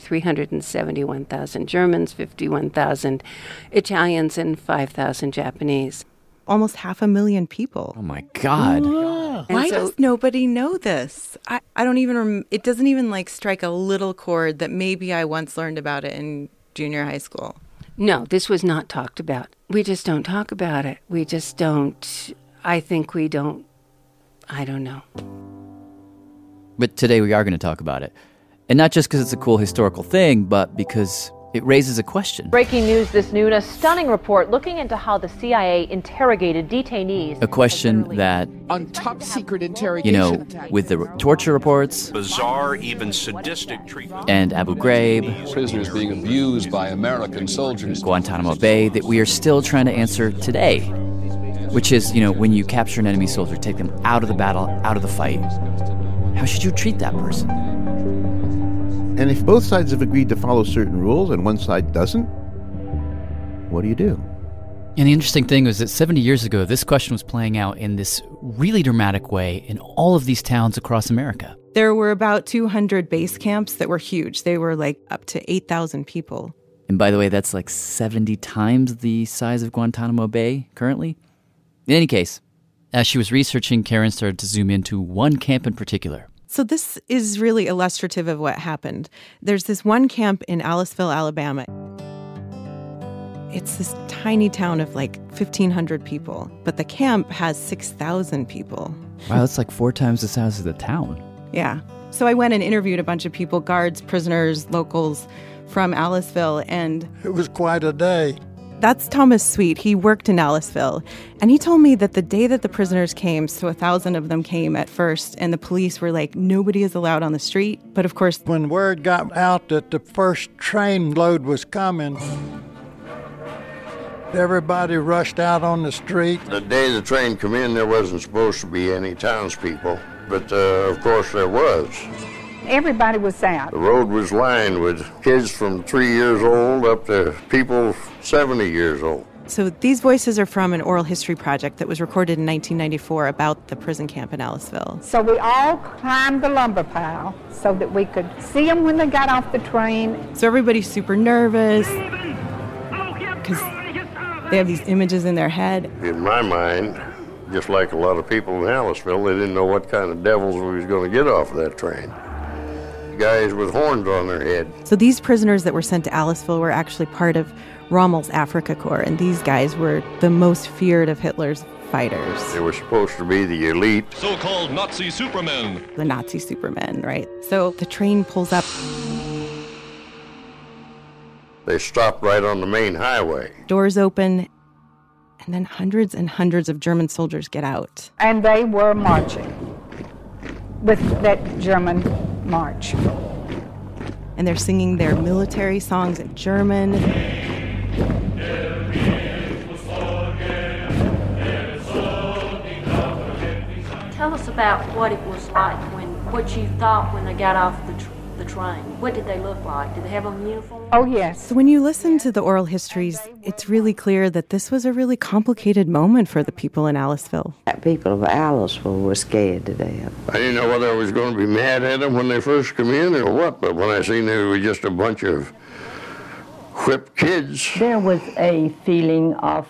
371,000 Germans, 51,000 Italians, and 5,000 Japanese. Almost 500,000 people. Oh, my God. Why does nobody know this? I don't even, it doesn't even like strike a little chord that maybe I once learned about it in junior high school. No, this was not talked about. We just don't talk about it. We just don't, I think we don't I don't know. But today we are going to talk about it. And not just because it's a cool historical thing, but because it raises a question. Breaking news this noon, a stunning report looking into how the CIA interrogated detainees. A question that, on top secret interrogation attack. with the torture reports, bizarre, even sadistic treatment, and Abu Ghraib, prisoners being abused by American soldiers, Guantanamo Bay, that we are still trying to answer today. Which is, when you capture an enemy soldier, take them out of the battle, out of the fight, how should you treat that person? And if both sides have agreed to follow certain rules and one side doesn't, what do you do? And the interesting thing was that 70 years ago, this question was playing out in this really dramatic way in all of these towns across America. There were about 200 base camps that were huge. They were like up to 8,000 people. And by the way, that's like 70 times the size of Guantanamo Bay currently. In any case, as she was researching, Karen started to zoom into one camp in particular. So this is really illustrative of what happened. There's this one camp in Aliceville, Alabama. It's this tiny town of like 1,500 people, but the camp has 6,000 people. Wow, that's like 4 times the size of the town. Yeah. So I went and interviewed a bunch of people, guards, prisoners, locals from Aliceville, and it was quite a day. That's Thomas Sweet. He worked in Aliceville. And he told me that the day that the prisoners came, so 1,000 of them came at first, and the police were like, nobody is allowed on the street. But of course, when word got out that the first train load was coming, everybody rushed out on the street. The day the train came in, there wasn't supposed to be any townspeople. But, of course, there was. Everybody was out. The road was lined with kids from 3 years old up to people 70 years old. So these voices are from an oral history project that was recorded in 1994 about the prison camp in Aliceville. So we all climbed the lumber pile so that we could see them when they got off the train. So everybody's super nervous because they have these images in their head. In my mind, just like a lot of people in Aliceville, they didn't know what kind of devils we was going to get off of that train. Guys with horns on their head. So these prisoners that were sent to Aliceville were actually part of Rommel's Afrika Korps, and these guys were the most feared of Hitler's fighters. They were supposed to be the elite. So-called Nazi supermen. The Nazi supermen, right? So the train pulls up. They stopped right on the main highway. Doors open, and then hundreds and hundreds of German soldiers get out. And they were marching with that German march. And they're singing their military songs in German. Tell us about what it was like, what you thought when they got off the train. What did they look like? Did they have on uniform? Oh, yes. So when you listen to the oral histories, it's really clear that this was a really complicated moment for the people in Aliceville. People of Aliceville were scared to death. I didn't know whether I was going to be mad at them when they first come in or what, but when I seen they were just a bunch of whipped kids. There was a feeling of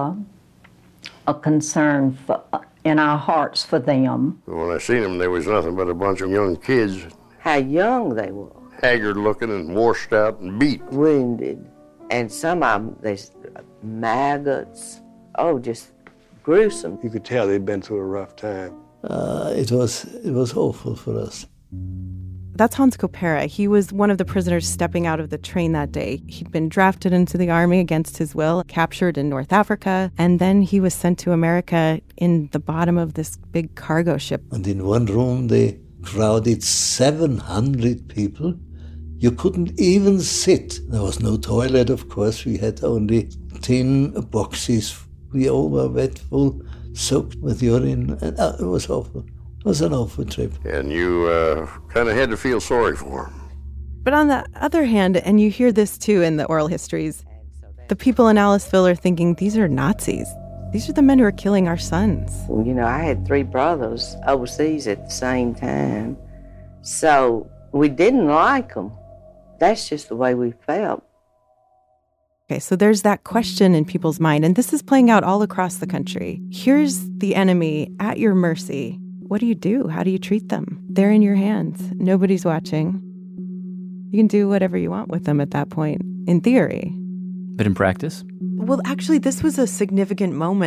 a concern in our hearts for them. When I seen them, there was nothing but a bunch of young kids. How young they were. Haggard looking and washed out and beat. Wounded. And some of them, they maggots. Oh, just gruesome. You could tell they'd been through a rough time. It was awful for us. That's Hans Kopera. He was one of the prisoners stepping out of the train that day. He'd been drafted into the army against his will, captured in North Africa, and then he was sent to America in the bottom of this big cargo ship. And in one room, they crowded 700 people. You couldn't even sit. There was no toilet, of course. We had only tin boxes. We all were wet, full, soaked with urine. And it was awful. It was an awful trip. And you kind of had to feel sorry for them. But on the other hand, and you hear this too in the oral histories, the people in Aliceville are thinking, these are Nazis. These are the men who are killing our sons. Well, you know, I had 3 brothers overseas at the same time. So we didn't like them. That's just the way we felt. Okay, so there's that question in people's mind, and this is playing out all across the country. Here's the enemy at your mercy. What do you do? How do you treat them? They're in your hands. Nobody's watching. You can do whatever you want with them at that point, in theory. But in practice? Well, actually, this was a significant moment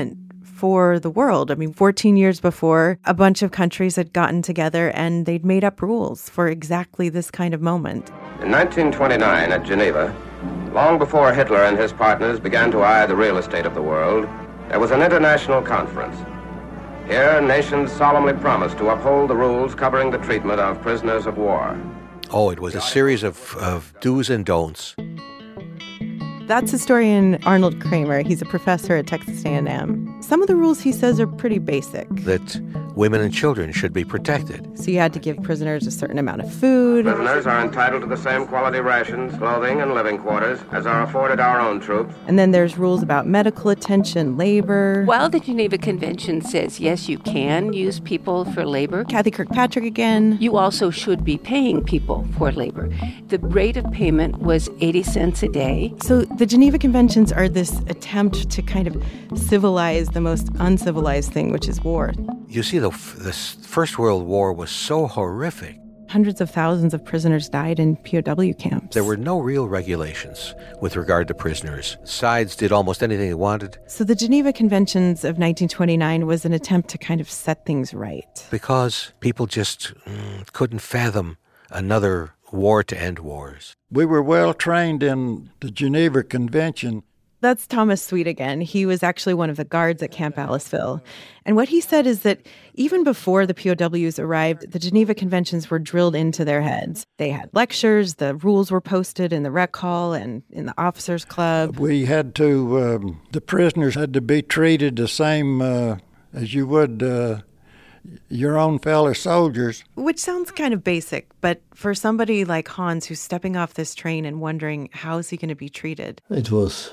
for the world. I mean, 14 years before, a bunch of countries had gotten together and they'd made up rules for exactly this kind of moment. In 1929 at Geneva, long before Hitler and his partners began to eye the real estate of the world, there was an international conference. Here, nations solemnly promised to uphold the rules covering the treatment of prisoners of war. Oh, it was a series of do's and don'ts. That's historian Arnold Kramer. He's a professor at Texas A&M. Some of the rules, he says, are pretty basic. That women and children should be protected. So you had to give prisoners a certain amount of food. Prisoners are entitled to the same quality rations, clothing, and living quarters as are afforded our own troops. And then there's rules about medical attention, labor. While the Geneva Convention says, yes, you can use people for labor. Kathy Kirkpatrick again. You also should be paying people for labor. The rate of payment was 80 cents a day. So the Geneva Conventions are this attempt to kind of civilize the most uncivilized thing, which is war. You see, the First World War was so horrific. Hundreds of thousands of prisoners died in POW camps. There were no real regulations with regard to prisoners. Sides did almost anything they wanted. So the Geneva Conventions of 1929 was an attempt to kind of set things right. Because people just couldn't fathom another war to end wars. We were well trained in the Geneva Convention. That's Thomas Sweet again. He was actually one of the guards at Camp Aliceville. And what he said is that even before the POWs arrived, the Geneva Conventions were drilled into their heads. They had lectures, the rules were posted in the rec hall and in the officers' club. We had to, the prisoners had to be treated the same as you would your own fellow soldiers. Which sounds kind of basic, but for somebody like Hans who's stepping off this train and wondering how is he going to be treated? It was,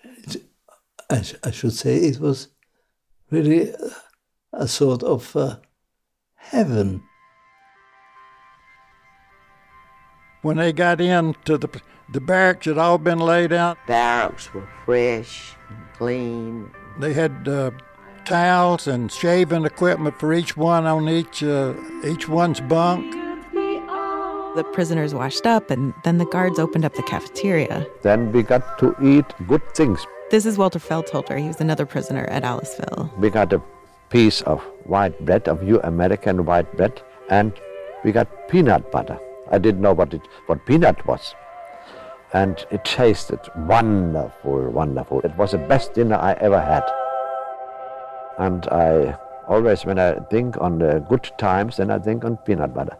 I should say, it was really a sort of heaven. When they got into the barracks, had all been laid out. Barracks were fresh and clean. They had towels and shaving equipment for each one on each one's bunk. The prisoners washed up, and then the guards opened up the cafeteria. Then we got to eat good things. This is Walter Feldholder. He was another prisoner at Aliceville. We got a piece of white bread, of American white bread, and we got peanut butter. I didn't know what peanut was. And it tasted wonderful, wonderful. It was the best dinner I ever had. And I always, when I think on the good times, then I think on peanut butter.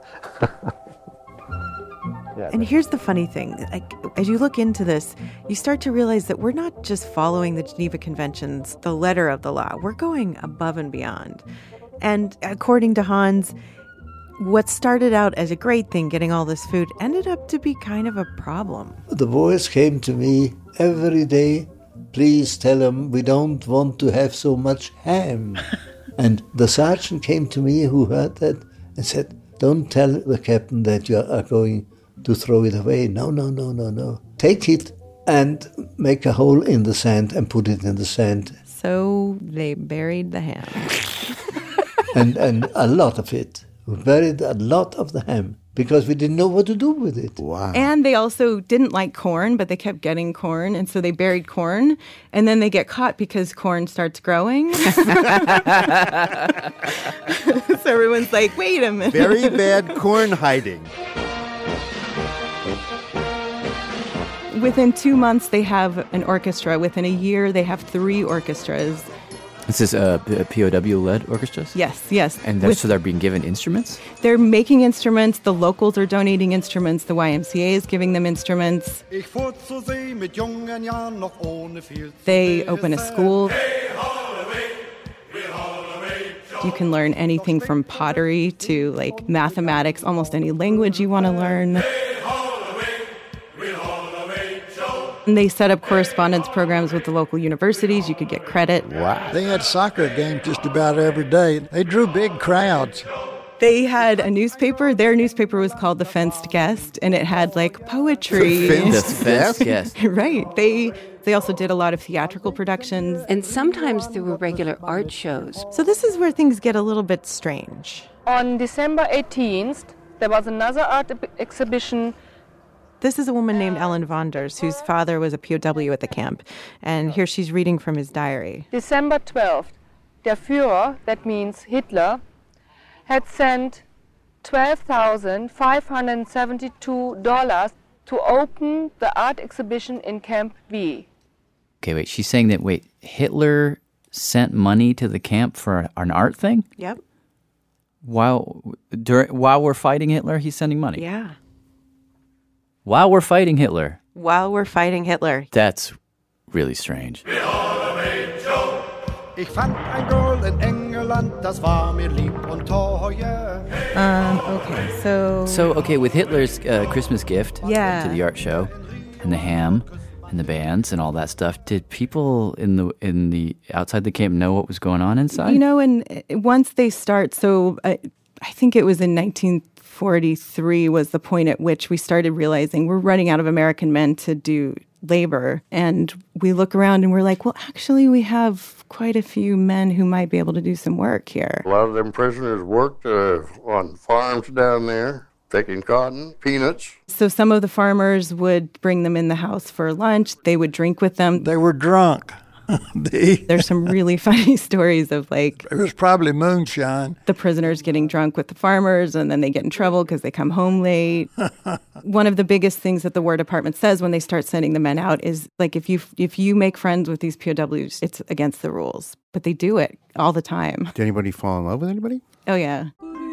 Yeah, and here's the funny thing. Like, as you look into this, you start to realize that we're not just following the Geneva Conventions, the letter of the law. We're going above and beyond. And according to Hans, what started out as a great thing, getting all this food, ended up to be kind of a problem. The boys came to me every day. Please tell them we don't want to have so much ham. And the sergeant came to me who heard that and said, don't tell the captain that you are going to throw it away. No. Take it and make a hole in the sand and put it in the sand. So they buried the ham. and a lot of it. We buried a lot of the ham because we didn't know what to do with it. Wow. And they also didn't like corn, but they kept getting corn, and so they buried corn, and then they get caught because corn starts growing. So everyone's like, wait a minute. Very bad corn hiding. Within 2 months, they have an orchestra. Within a year, they have 3 orchestras. This is POW-led orchestras? Yes. And so they're being given instruments? They're making instruments. The locals are donating instruments. The YMCA is giving them instruments. They open a school. You can learn anything from pottery to like mathematics, almost any language you want to learn. And they set up correspondence programs with the local universities. You could get credit. Wow. They had soccer games just about every day. They drew big crowds. They had a newspaper. Their newspaper was called The Fenced Guest, and it had like poetry. The Fenced Guest. Right. They also did a lot of theatrical productions. And sometimes there were regular art shows. So this is where things get a little bit strange. On December 18th, there was another art exhibition. This is a woman named Ellen Vonders, whose father was a POW at the camp. And here she's reading from his diary. December 12th, Der Führer, that means Hitler, had sent $12,572 to open the art exhibition in Camp V. Okay, wait, she's saying that, Hitler sent money to the camp for an art thing? Yep. While we're fighting Hitler, he's sending money? Yeah. While we're fighting Hitler? While we're fighting Hitler. That's really strange. Ich fand ein Girl in England, das war mir lieb und teuer. Okay, so... So, with Hitler's Christmas gift to Yeah. the art show and the ham and the bands and all that stuff, did people in the outside the camp know what was going on inside? You know, and once they start, so I think it was in 1943 was the point at which we started realizing we're running out of American men to do labor. And we look around and we're like, well, actually, we have quite a few men who might be able to do some work here. A lot of them prisoners worked on farms down there, picking cotton, peanuts. So some of the farmers would bring them in the house for lunch. They would drink with them. They were drunk. There's some really funny stories of it was probably moonshine. The prisoners getting drunk with the farmers, and then they get in trouble because they come home late. One of the biggest things that the War Department says when they start sending the men out is if you make friends with these POWs, it's against the rules. But they do it all the time. Did anybody fall in love with anybody? Oh, yeah.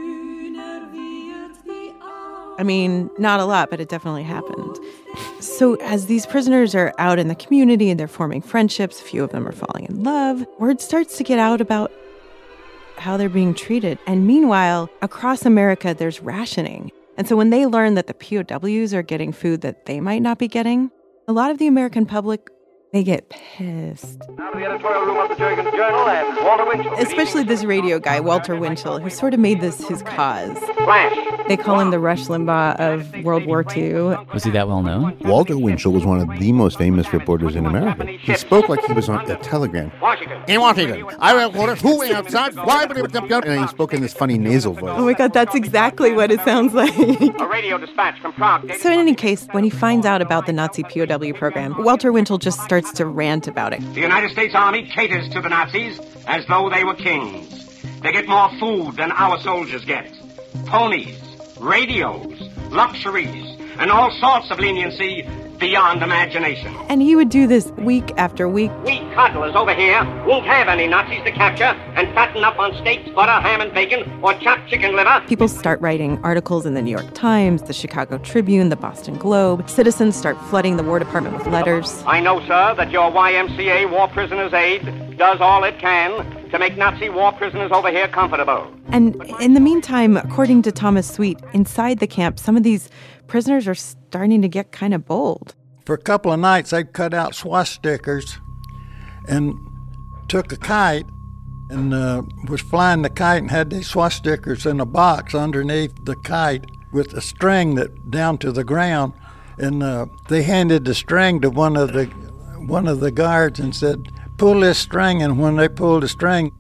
I mean, not a lot, but it definitely happened. So as these prisoners are out in the community and they're forming friendships, a few of them are falling in love, word starts to get out about how they're being treated. And meanwhile, across America, there's rationing. And so when they learn that the POWs are getting food that they might not be getting, a lot of the American public, they get pissed. Now to the editorial room of the Jurgens Journal and Walter Winchell. Especially this radio guy, Walter Winchell, who sort of made this his cause. Flash. They call him the Rush Limbaugh of World War II. Was he that well known? Walter Winchell was one of the most famous reporters in America. He spoke like he was on a telegram. Washington. In Washington, I will order who outside. Why? And he spoke in this funny nasal voice. Oh my God, that's exactly what it sounds like. A radio dispatch from Prague. So in any case, when he finds out about the Nazi POW program, Walter Winchell just starts to rant about it. The United States Army caters to the Nazis as though they were kings. They get more food than our soldiers get. Ponies, radios, luxuries, and all sorts of leniency beyond imagination. And he would do this week after week. We coddlers over here won't have any Nazis to capture and fatten up on steaks, butter, ham, and bacon, or chopped chicken liver. People start writing articles in the New York Times, the Chicago Tribune, the Boston Globe. Citizens start flooding the War Department with letters. I know, sir, that your YMCA War Prisoners Aid does all it can to make Nazi war prisoners over here comfortable. And in the meantime, according to Thomas Sweet, inside the camp, some of these prisoners are starting to get kind of bold. For a couple of nights, they cut out swastikas and took a kite and was flying the kite and had these swastikas in a box underneath the kite with a string that down to the ground. And they handed the string to one of the guards and said, "Pull this string." And when they pulled the string,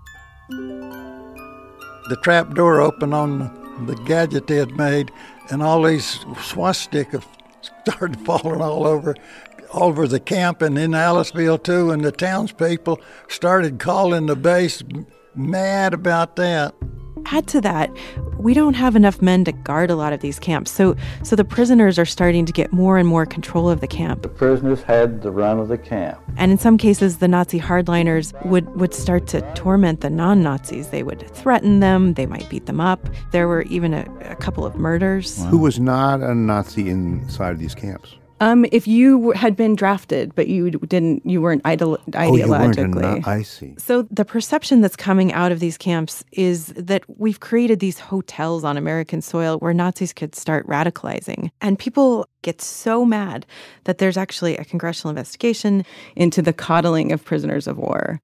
the trap door opened on the gadget they had made, and all these swastikas started falling all over the camp and in Aliceville too, and the townspeople started calling the base mad about that. Add to that, we don't have enough men to guard a lot of these camps, so the prisoners are starting to get more and more control of the camp. The prisoners had the run of the camp. And in some cases, the Nazi hardliners would start to torment the non-Nazis. They would threaten them, they might beat them up. There were even a couple of murders. Who was not a Nazi inside of these camps? If you had been drafted, but you weren't ideologically. I see. So the perception that's coming out of these camps is that we've created these hotels on American soil where Nazis could start radicalizing. And people get so mad that there's actually a congressional investigation into the coddling of prisoners of war.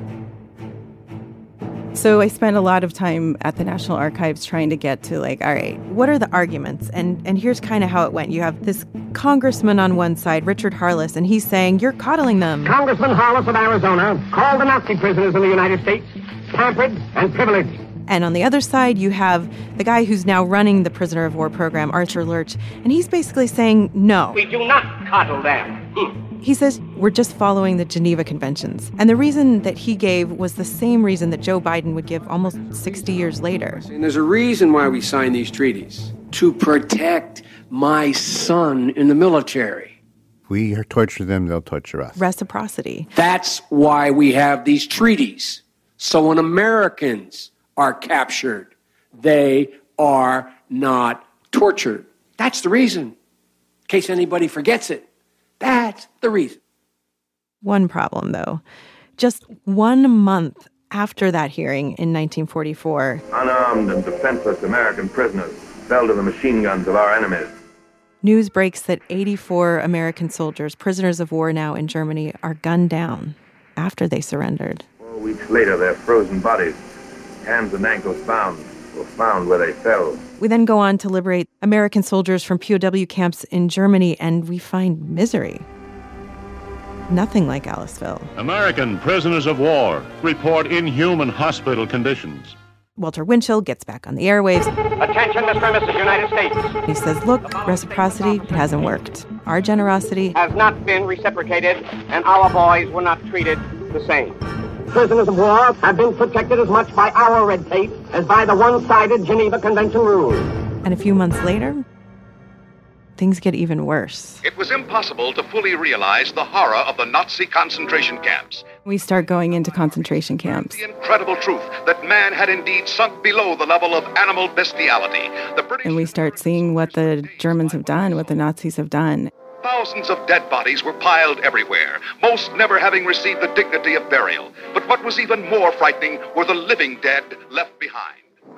So I spent a lot of time at the National Archives trying to get to all right, what are the arguments? And here's kind of how it went. You have this congressman on one side, Richard Harless, and he's saying, you're coddling them. Congressman Harless of Arizona called the Nazi prisoners in the United States pampered and privileged. And on the other side, you have the guy who's now running the prisoner of war program, Archer Lurch, and he's basically saying no. We do not coddle them. He says, we're just following the Geneva Conventions. And the reason that he gave was the same reason that Joe Biden would give almost 60 years later. And there's a reason why we signed these treaties. To protect my son in the military. If we torture them, they'll torture us. Reciprocity. That's why we have these treaties. So when Americans are captured, they are not tortured. That's the reason. In case anybody forgets it. That's the reason. One problem, though. Just 1 month after that hearing in 1944, unarmed and defenseless American prisoners fell to the machine guns of our enemies. News breaks that 84 American soldiers, prisoners of war now in Germany, are gunned down after they surrendered. 4 weeks later, their frozen bodies, hands and ankles bound, were found where they fell. We then go on to liberate American soldiers from POW camps in Germany, and we find misery. Nothing like Aliceville. American prisoners of war report inhuman hospital conditions. Walter Winchell gets back on the airwaves. Attention, Mr. and Mrs. United States. He says, look, reciprocity, it hasn't worked. Our generosity has not been reciprocated, and our boys were not treated the same. Prisoners of war have been protected as much by our red tape as by the one-sided Geneva Convention rules. And a few months later, things get even worse. It was impossible to fully realize the horror of the Nazi concentration camps. We start going into concentration camps. The incredible truth that man had indeed sunk below the level of animal bestiality. And we start seeing what the Germans have done, what the Nazis have done. Thousands of dead bodies were piled everywhere, most never having received the dignity of burial. But what was even more frightening were the living dead left behind.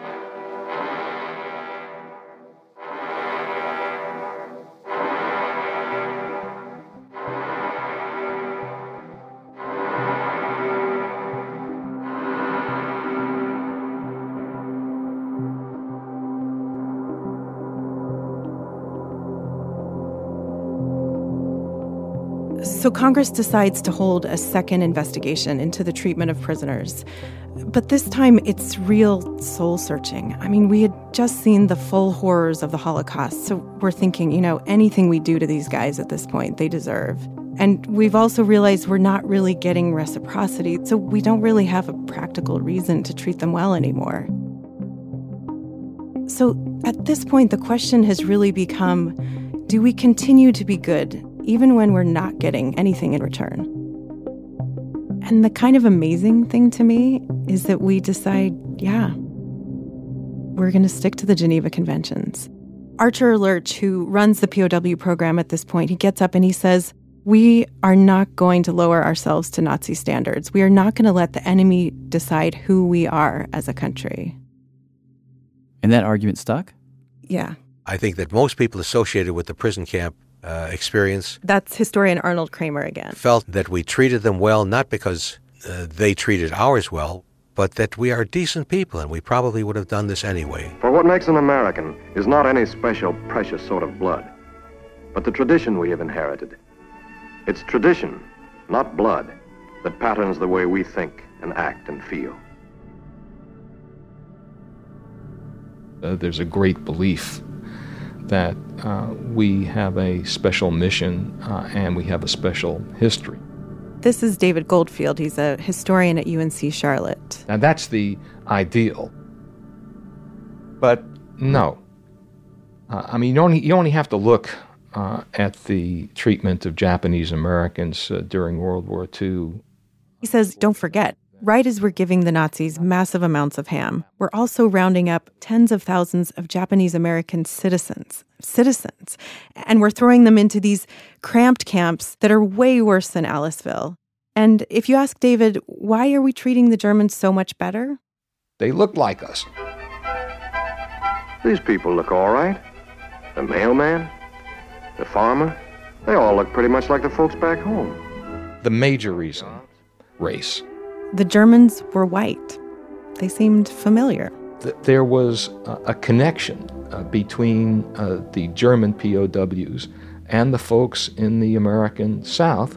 So Congress decides to hold a second investigation into the treatment of prisoners. But this time, it's real soul-searching. I mean, we had just seen the full horrors of the Holocaust, so we're thinking, anything we do to these guys at this point, they deserve. And we've also realized we're not really getting reciprocity, so we don't really have a practical reason to treat them well anymore. So at this point, the question has really become, do we continue to be good even when we're not getting anything in return? And the kind of amazing thing to me is that we decide, we're going to stick to the Geneva Conventions. Archer Lurch, who runs the POW program at this point, he gets up and he says, we are not going to lower ourselves to Nazi standards. We are not going to let the enemy decide who we are as a country. And that argument stuck? Yeah. I think that most people associated with the prison camp experience. That's historian Arnold Kramer again. Felt that we treated them well, not because they treated ours well, but that we are decent people and we probably would have done this anyway. For what makes an American is not any special, precious sort of blood, but the tradition we have inherited. It's tradition, not blood, that patterns the way we think and act and feel. There's a great belief that we have a special mission and we have a special history. This is David Goldfield. He's a historian at UNC Charlotte. Now that's the ideal. But no. You only have to look at the treatment of Japanese Americans during World War II. He says, don't forget, right as we're giving the Nazis massive amounts of ham, we're also rounding up tens of thousands of Japanese American citizens, and we're throwing them into these cramped camps that are way worse than Aliceville. And if you ask David, why are we treating the Germans so much better? They look like us. These people look all right. The mailman, the farmer, they all look pretty much like the folks back home. The major reason, race. The Germans were white. They seemed familiar. There was a connection between the German POWs and the folks in the American South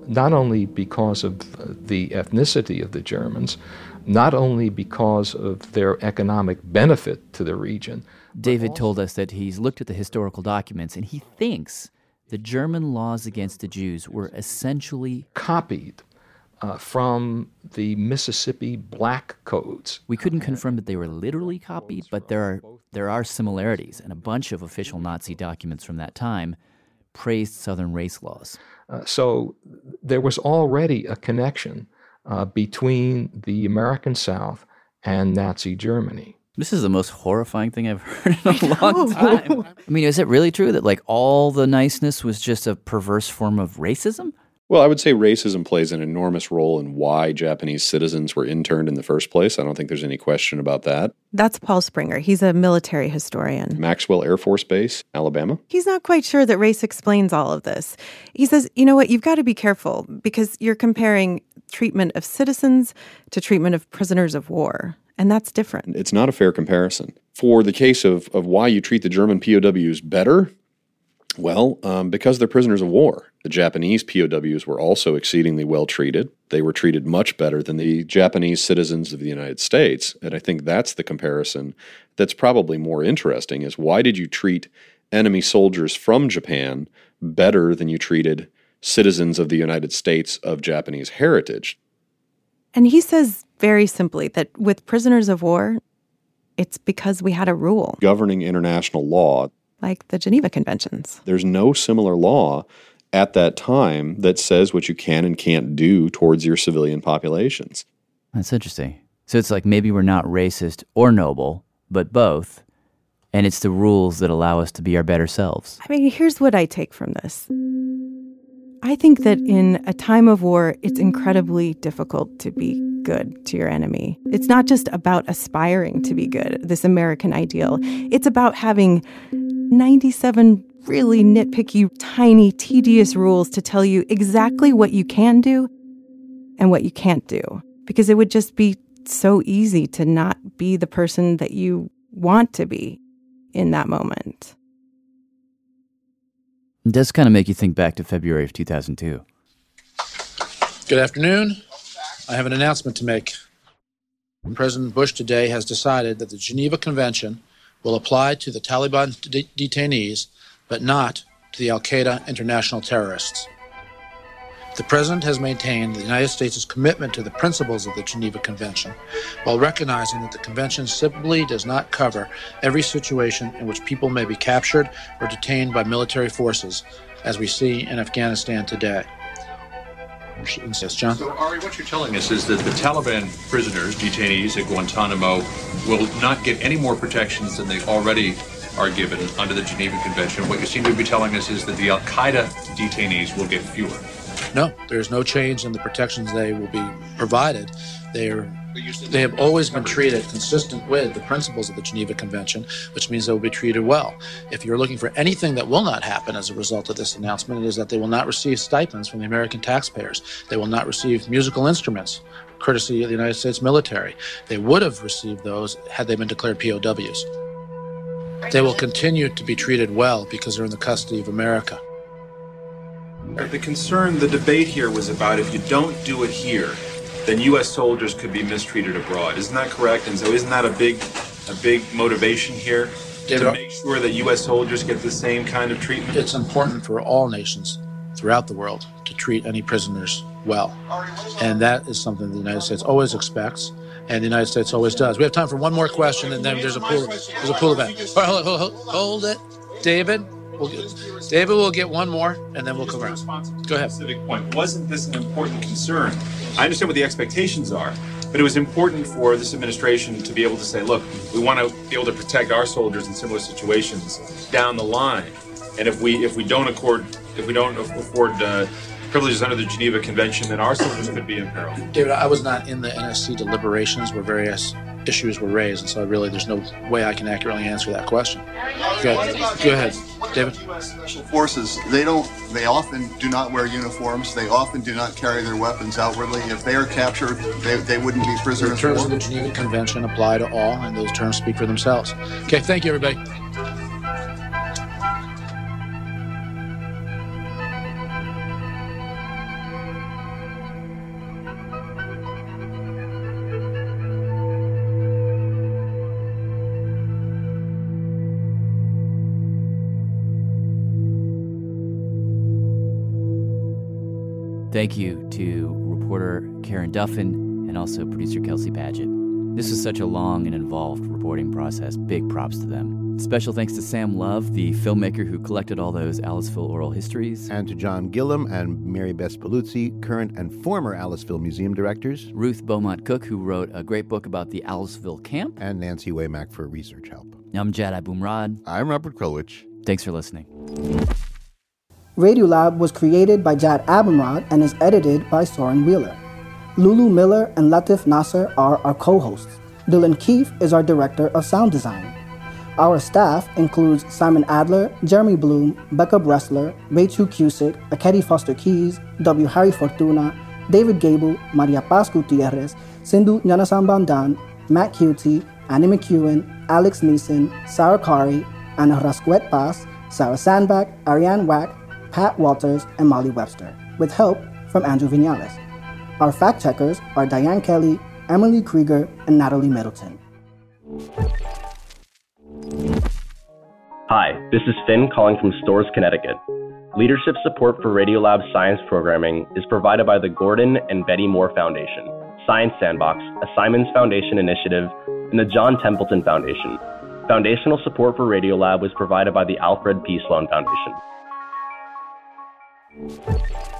not only because of the ethnicity of the Germans, not only because of their economic benefit to the region. David told us that he's looked at the historical documents and he thinks the German laws against the Jews were essentially copied from the Mississippi Black Codes. We couldn't confirm that they were literally copied, but there are similarities, and a bunch of official Nazi documents from that time praised Southern race laws. So there was already a connection between the American South and Nazi Germany. This is the most horrifying thing I've heard in a long time. I mean, is it really true that like all the niceness was just a perverse form of racism? Well, I would say racism plays an enormous role in why Japanese citizens were interned in the first place. I don't think there's any question about that. That's Paul Springer. He's a military historian. Maxwell Air Force Base, Alabama. He's not quite sure that race explains all of this. He says, you know what, you've got to be careful because you're comparing treatment of citizens to treatment of prisoners of war. And that's different. It's not a fair comparison. For the case of why you treat the German POWs better, well, because they're prisoners of war. The Japanese POWs were also exceedingly well treated. They were treated much better than the Japanese citizens of the United States. And I think that's the comparison that's probably more interesting, is why did you treat enemy soldiers from Japan better than you treated citizens of the United States of Japanese heritage? And he says very simply that with prisoners of war, it's because we had a rule. Governing international law. Like the Geneva Conventions. There's no similar law at that time that says what you can and can't do towards your civilian populations. That's interesting. So it's like maybe we're not racist or noble, but both, and it's the rules that allow us to be our better selves. I mean, here's what I take from this. I think that in a time of war, it's incredibly difficult to be good to your enemy. It's not just about aspiring to be good, this American ideal. It's about having 97 really nitpicky, tiny, tedious rules to tell you exactly what you can do and what you can't do. Because it would just be so easy to not be the person that you want to be in that moment. It does kind of make you think back to February of 2002. Good afternoon. I have an announcement to make. President Bush today has decided that the Geneva Convention will apply to the Taliban detainees, but not to the al-Qaeda international terrorists. The President has maintained the United States' commitment to the principles of the Geneva Convention, while recognizing that the Convention simply does not cover every situation in which people may be captured or detained by military forces, as we see in Afghanistan today. Yes, John? So, Ari, what you're telling us is that the Taliban prisoners, detainees at Guantanamo, will not get any more protections than they already are given under the Geneva Convention. What you seem to be telling us is that the al-Qaeda detainees will get fewer. No, there's no change in the protections they will be provided. They have always been treated consistent with the principles of the Geneva Convention, which means they will be treated well. If you're looking for anything that will not happen as a result of this announcement, it is that they will not receive stipends from the American taxpayers. They will not receive musical instruments, courtesy of the United States military. They would have received those had they been declared POWs. They will continue to be treated well because they're in the custody of America. The concern, the debate here was about if you don't do it here, then U.S. soldiers could be mistreated abroad. Isn't that correct? And so isn't that a big motivation here to make sure that U.S. soldiers get the same kind of treatment? It's important for all nations throughout the world to treat any prisoners well. And that is something the United States always expects, and the United States always does. We have time for one more question, and then there's a pool event. Hold it. David will get one more, and then we'll come around. Go ahead. Specific point. Wasn't this an important concern? I understand what the expectations are, but it was important for this administration to be able to say, look, we want to be able to protect our soldiers in similar situations down the line. And if we don't afford privileges under the Geneva Convention, then our soldiers could be in peril. David, I was not in the NSC deliberations where various issues were raised, and so there's no way I can accurately answer that question. Go ahead, David. Special forces, they often do not wear uniforms. They often do not carry their weapons outwardly. If they are captured, they wouldn't be prisoners. The terms of the Geneva Convention apply to all, and those terms speak for themselves. Okay, thank you, everybody. Thank you to reporter Karen Duffin and also producer Kelsey Padgett. This was such a long and involved reporting process. Big props to them. Special thanks to Sam Love, the filmmaker who collected all those Aliceville oral histories. And to John Gillum and Mary Beth Paluzzi, current and former Aliceville Museum directors. Ruth Beaumont Cook, who wrote a great book about the Aliceville camp. And Nancy Waymack for research help. I'm Jad Abumrad. I'm Robert Krulwich. Thanks for listening. Radiolab was created by Jad Abumrad and is edited by Soren Wheeler. Lulu Miller and Latif Nasser are our co-hosts. Dylan Keefe is our director of sound design. Our staff includes Simon Adler, Jeremy Bloom, Becca Bressler, Rachel Cusick, Akedi Foster Keys, W. Harry Fortuna, David Gable, Maria Paz Gutierrez, Sindhu Nyanasambandan, Matt Cutie, Annie McEwen, Alex Neeson, Sarah Kari, Anna Rasquet Paz, Sarah Sandbach, Ariane Wack, Pat Walters, and Molly Webster, with help from Andrew Vinales. Our fact checkers are Diane Kelly, Emily Krieger, and Natalie Middleton. Hi, this is Finn calling from Storrs, Connecticut. Leadership support for Radiolab's science programming is provided by the Gordon and Betty Moore Foundation, Science Sandbox, a Simons Foundation initiative, and the John Templeton Foundation. Foundational support for Radiolab was provided by the Alfred P. Sloan Foundation.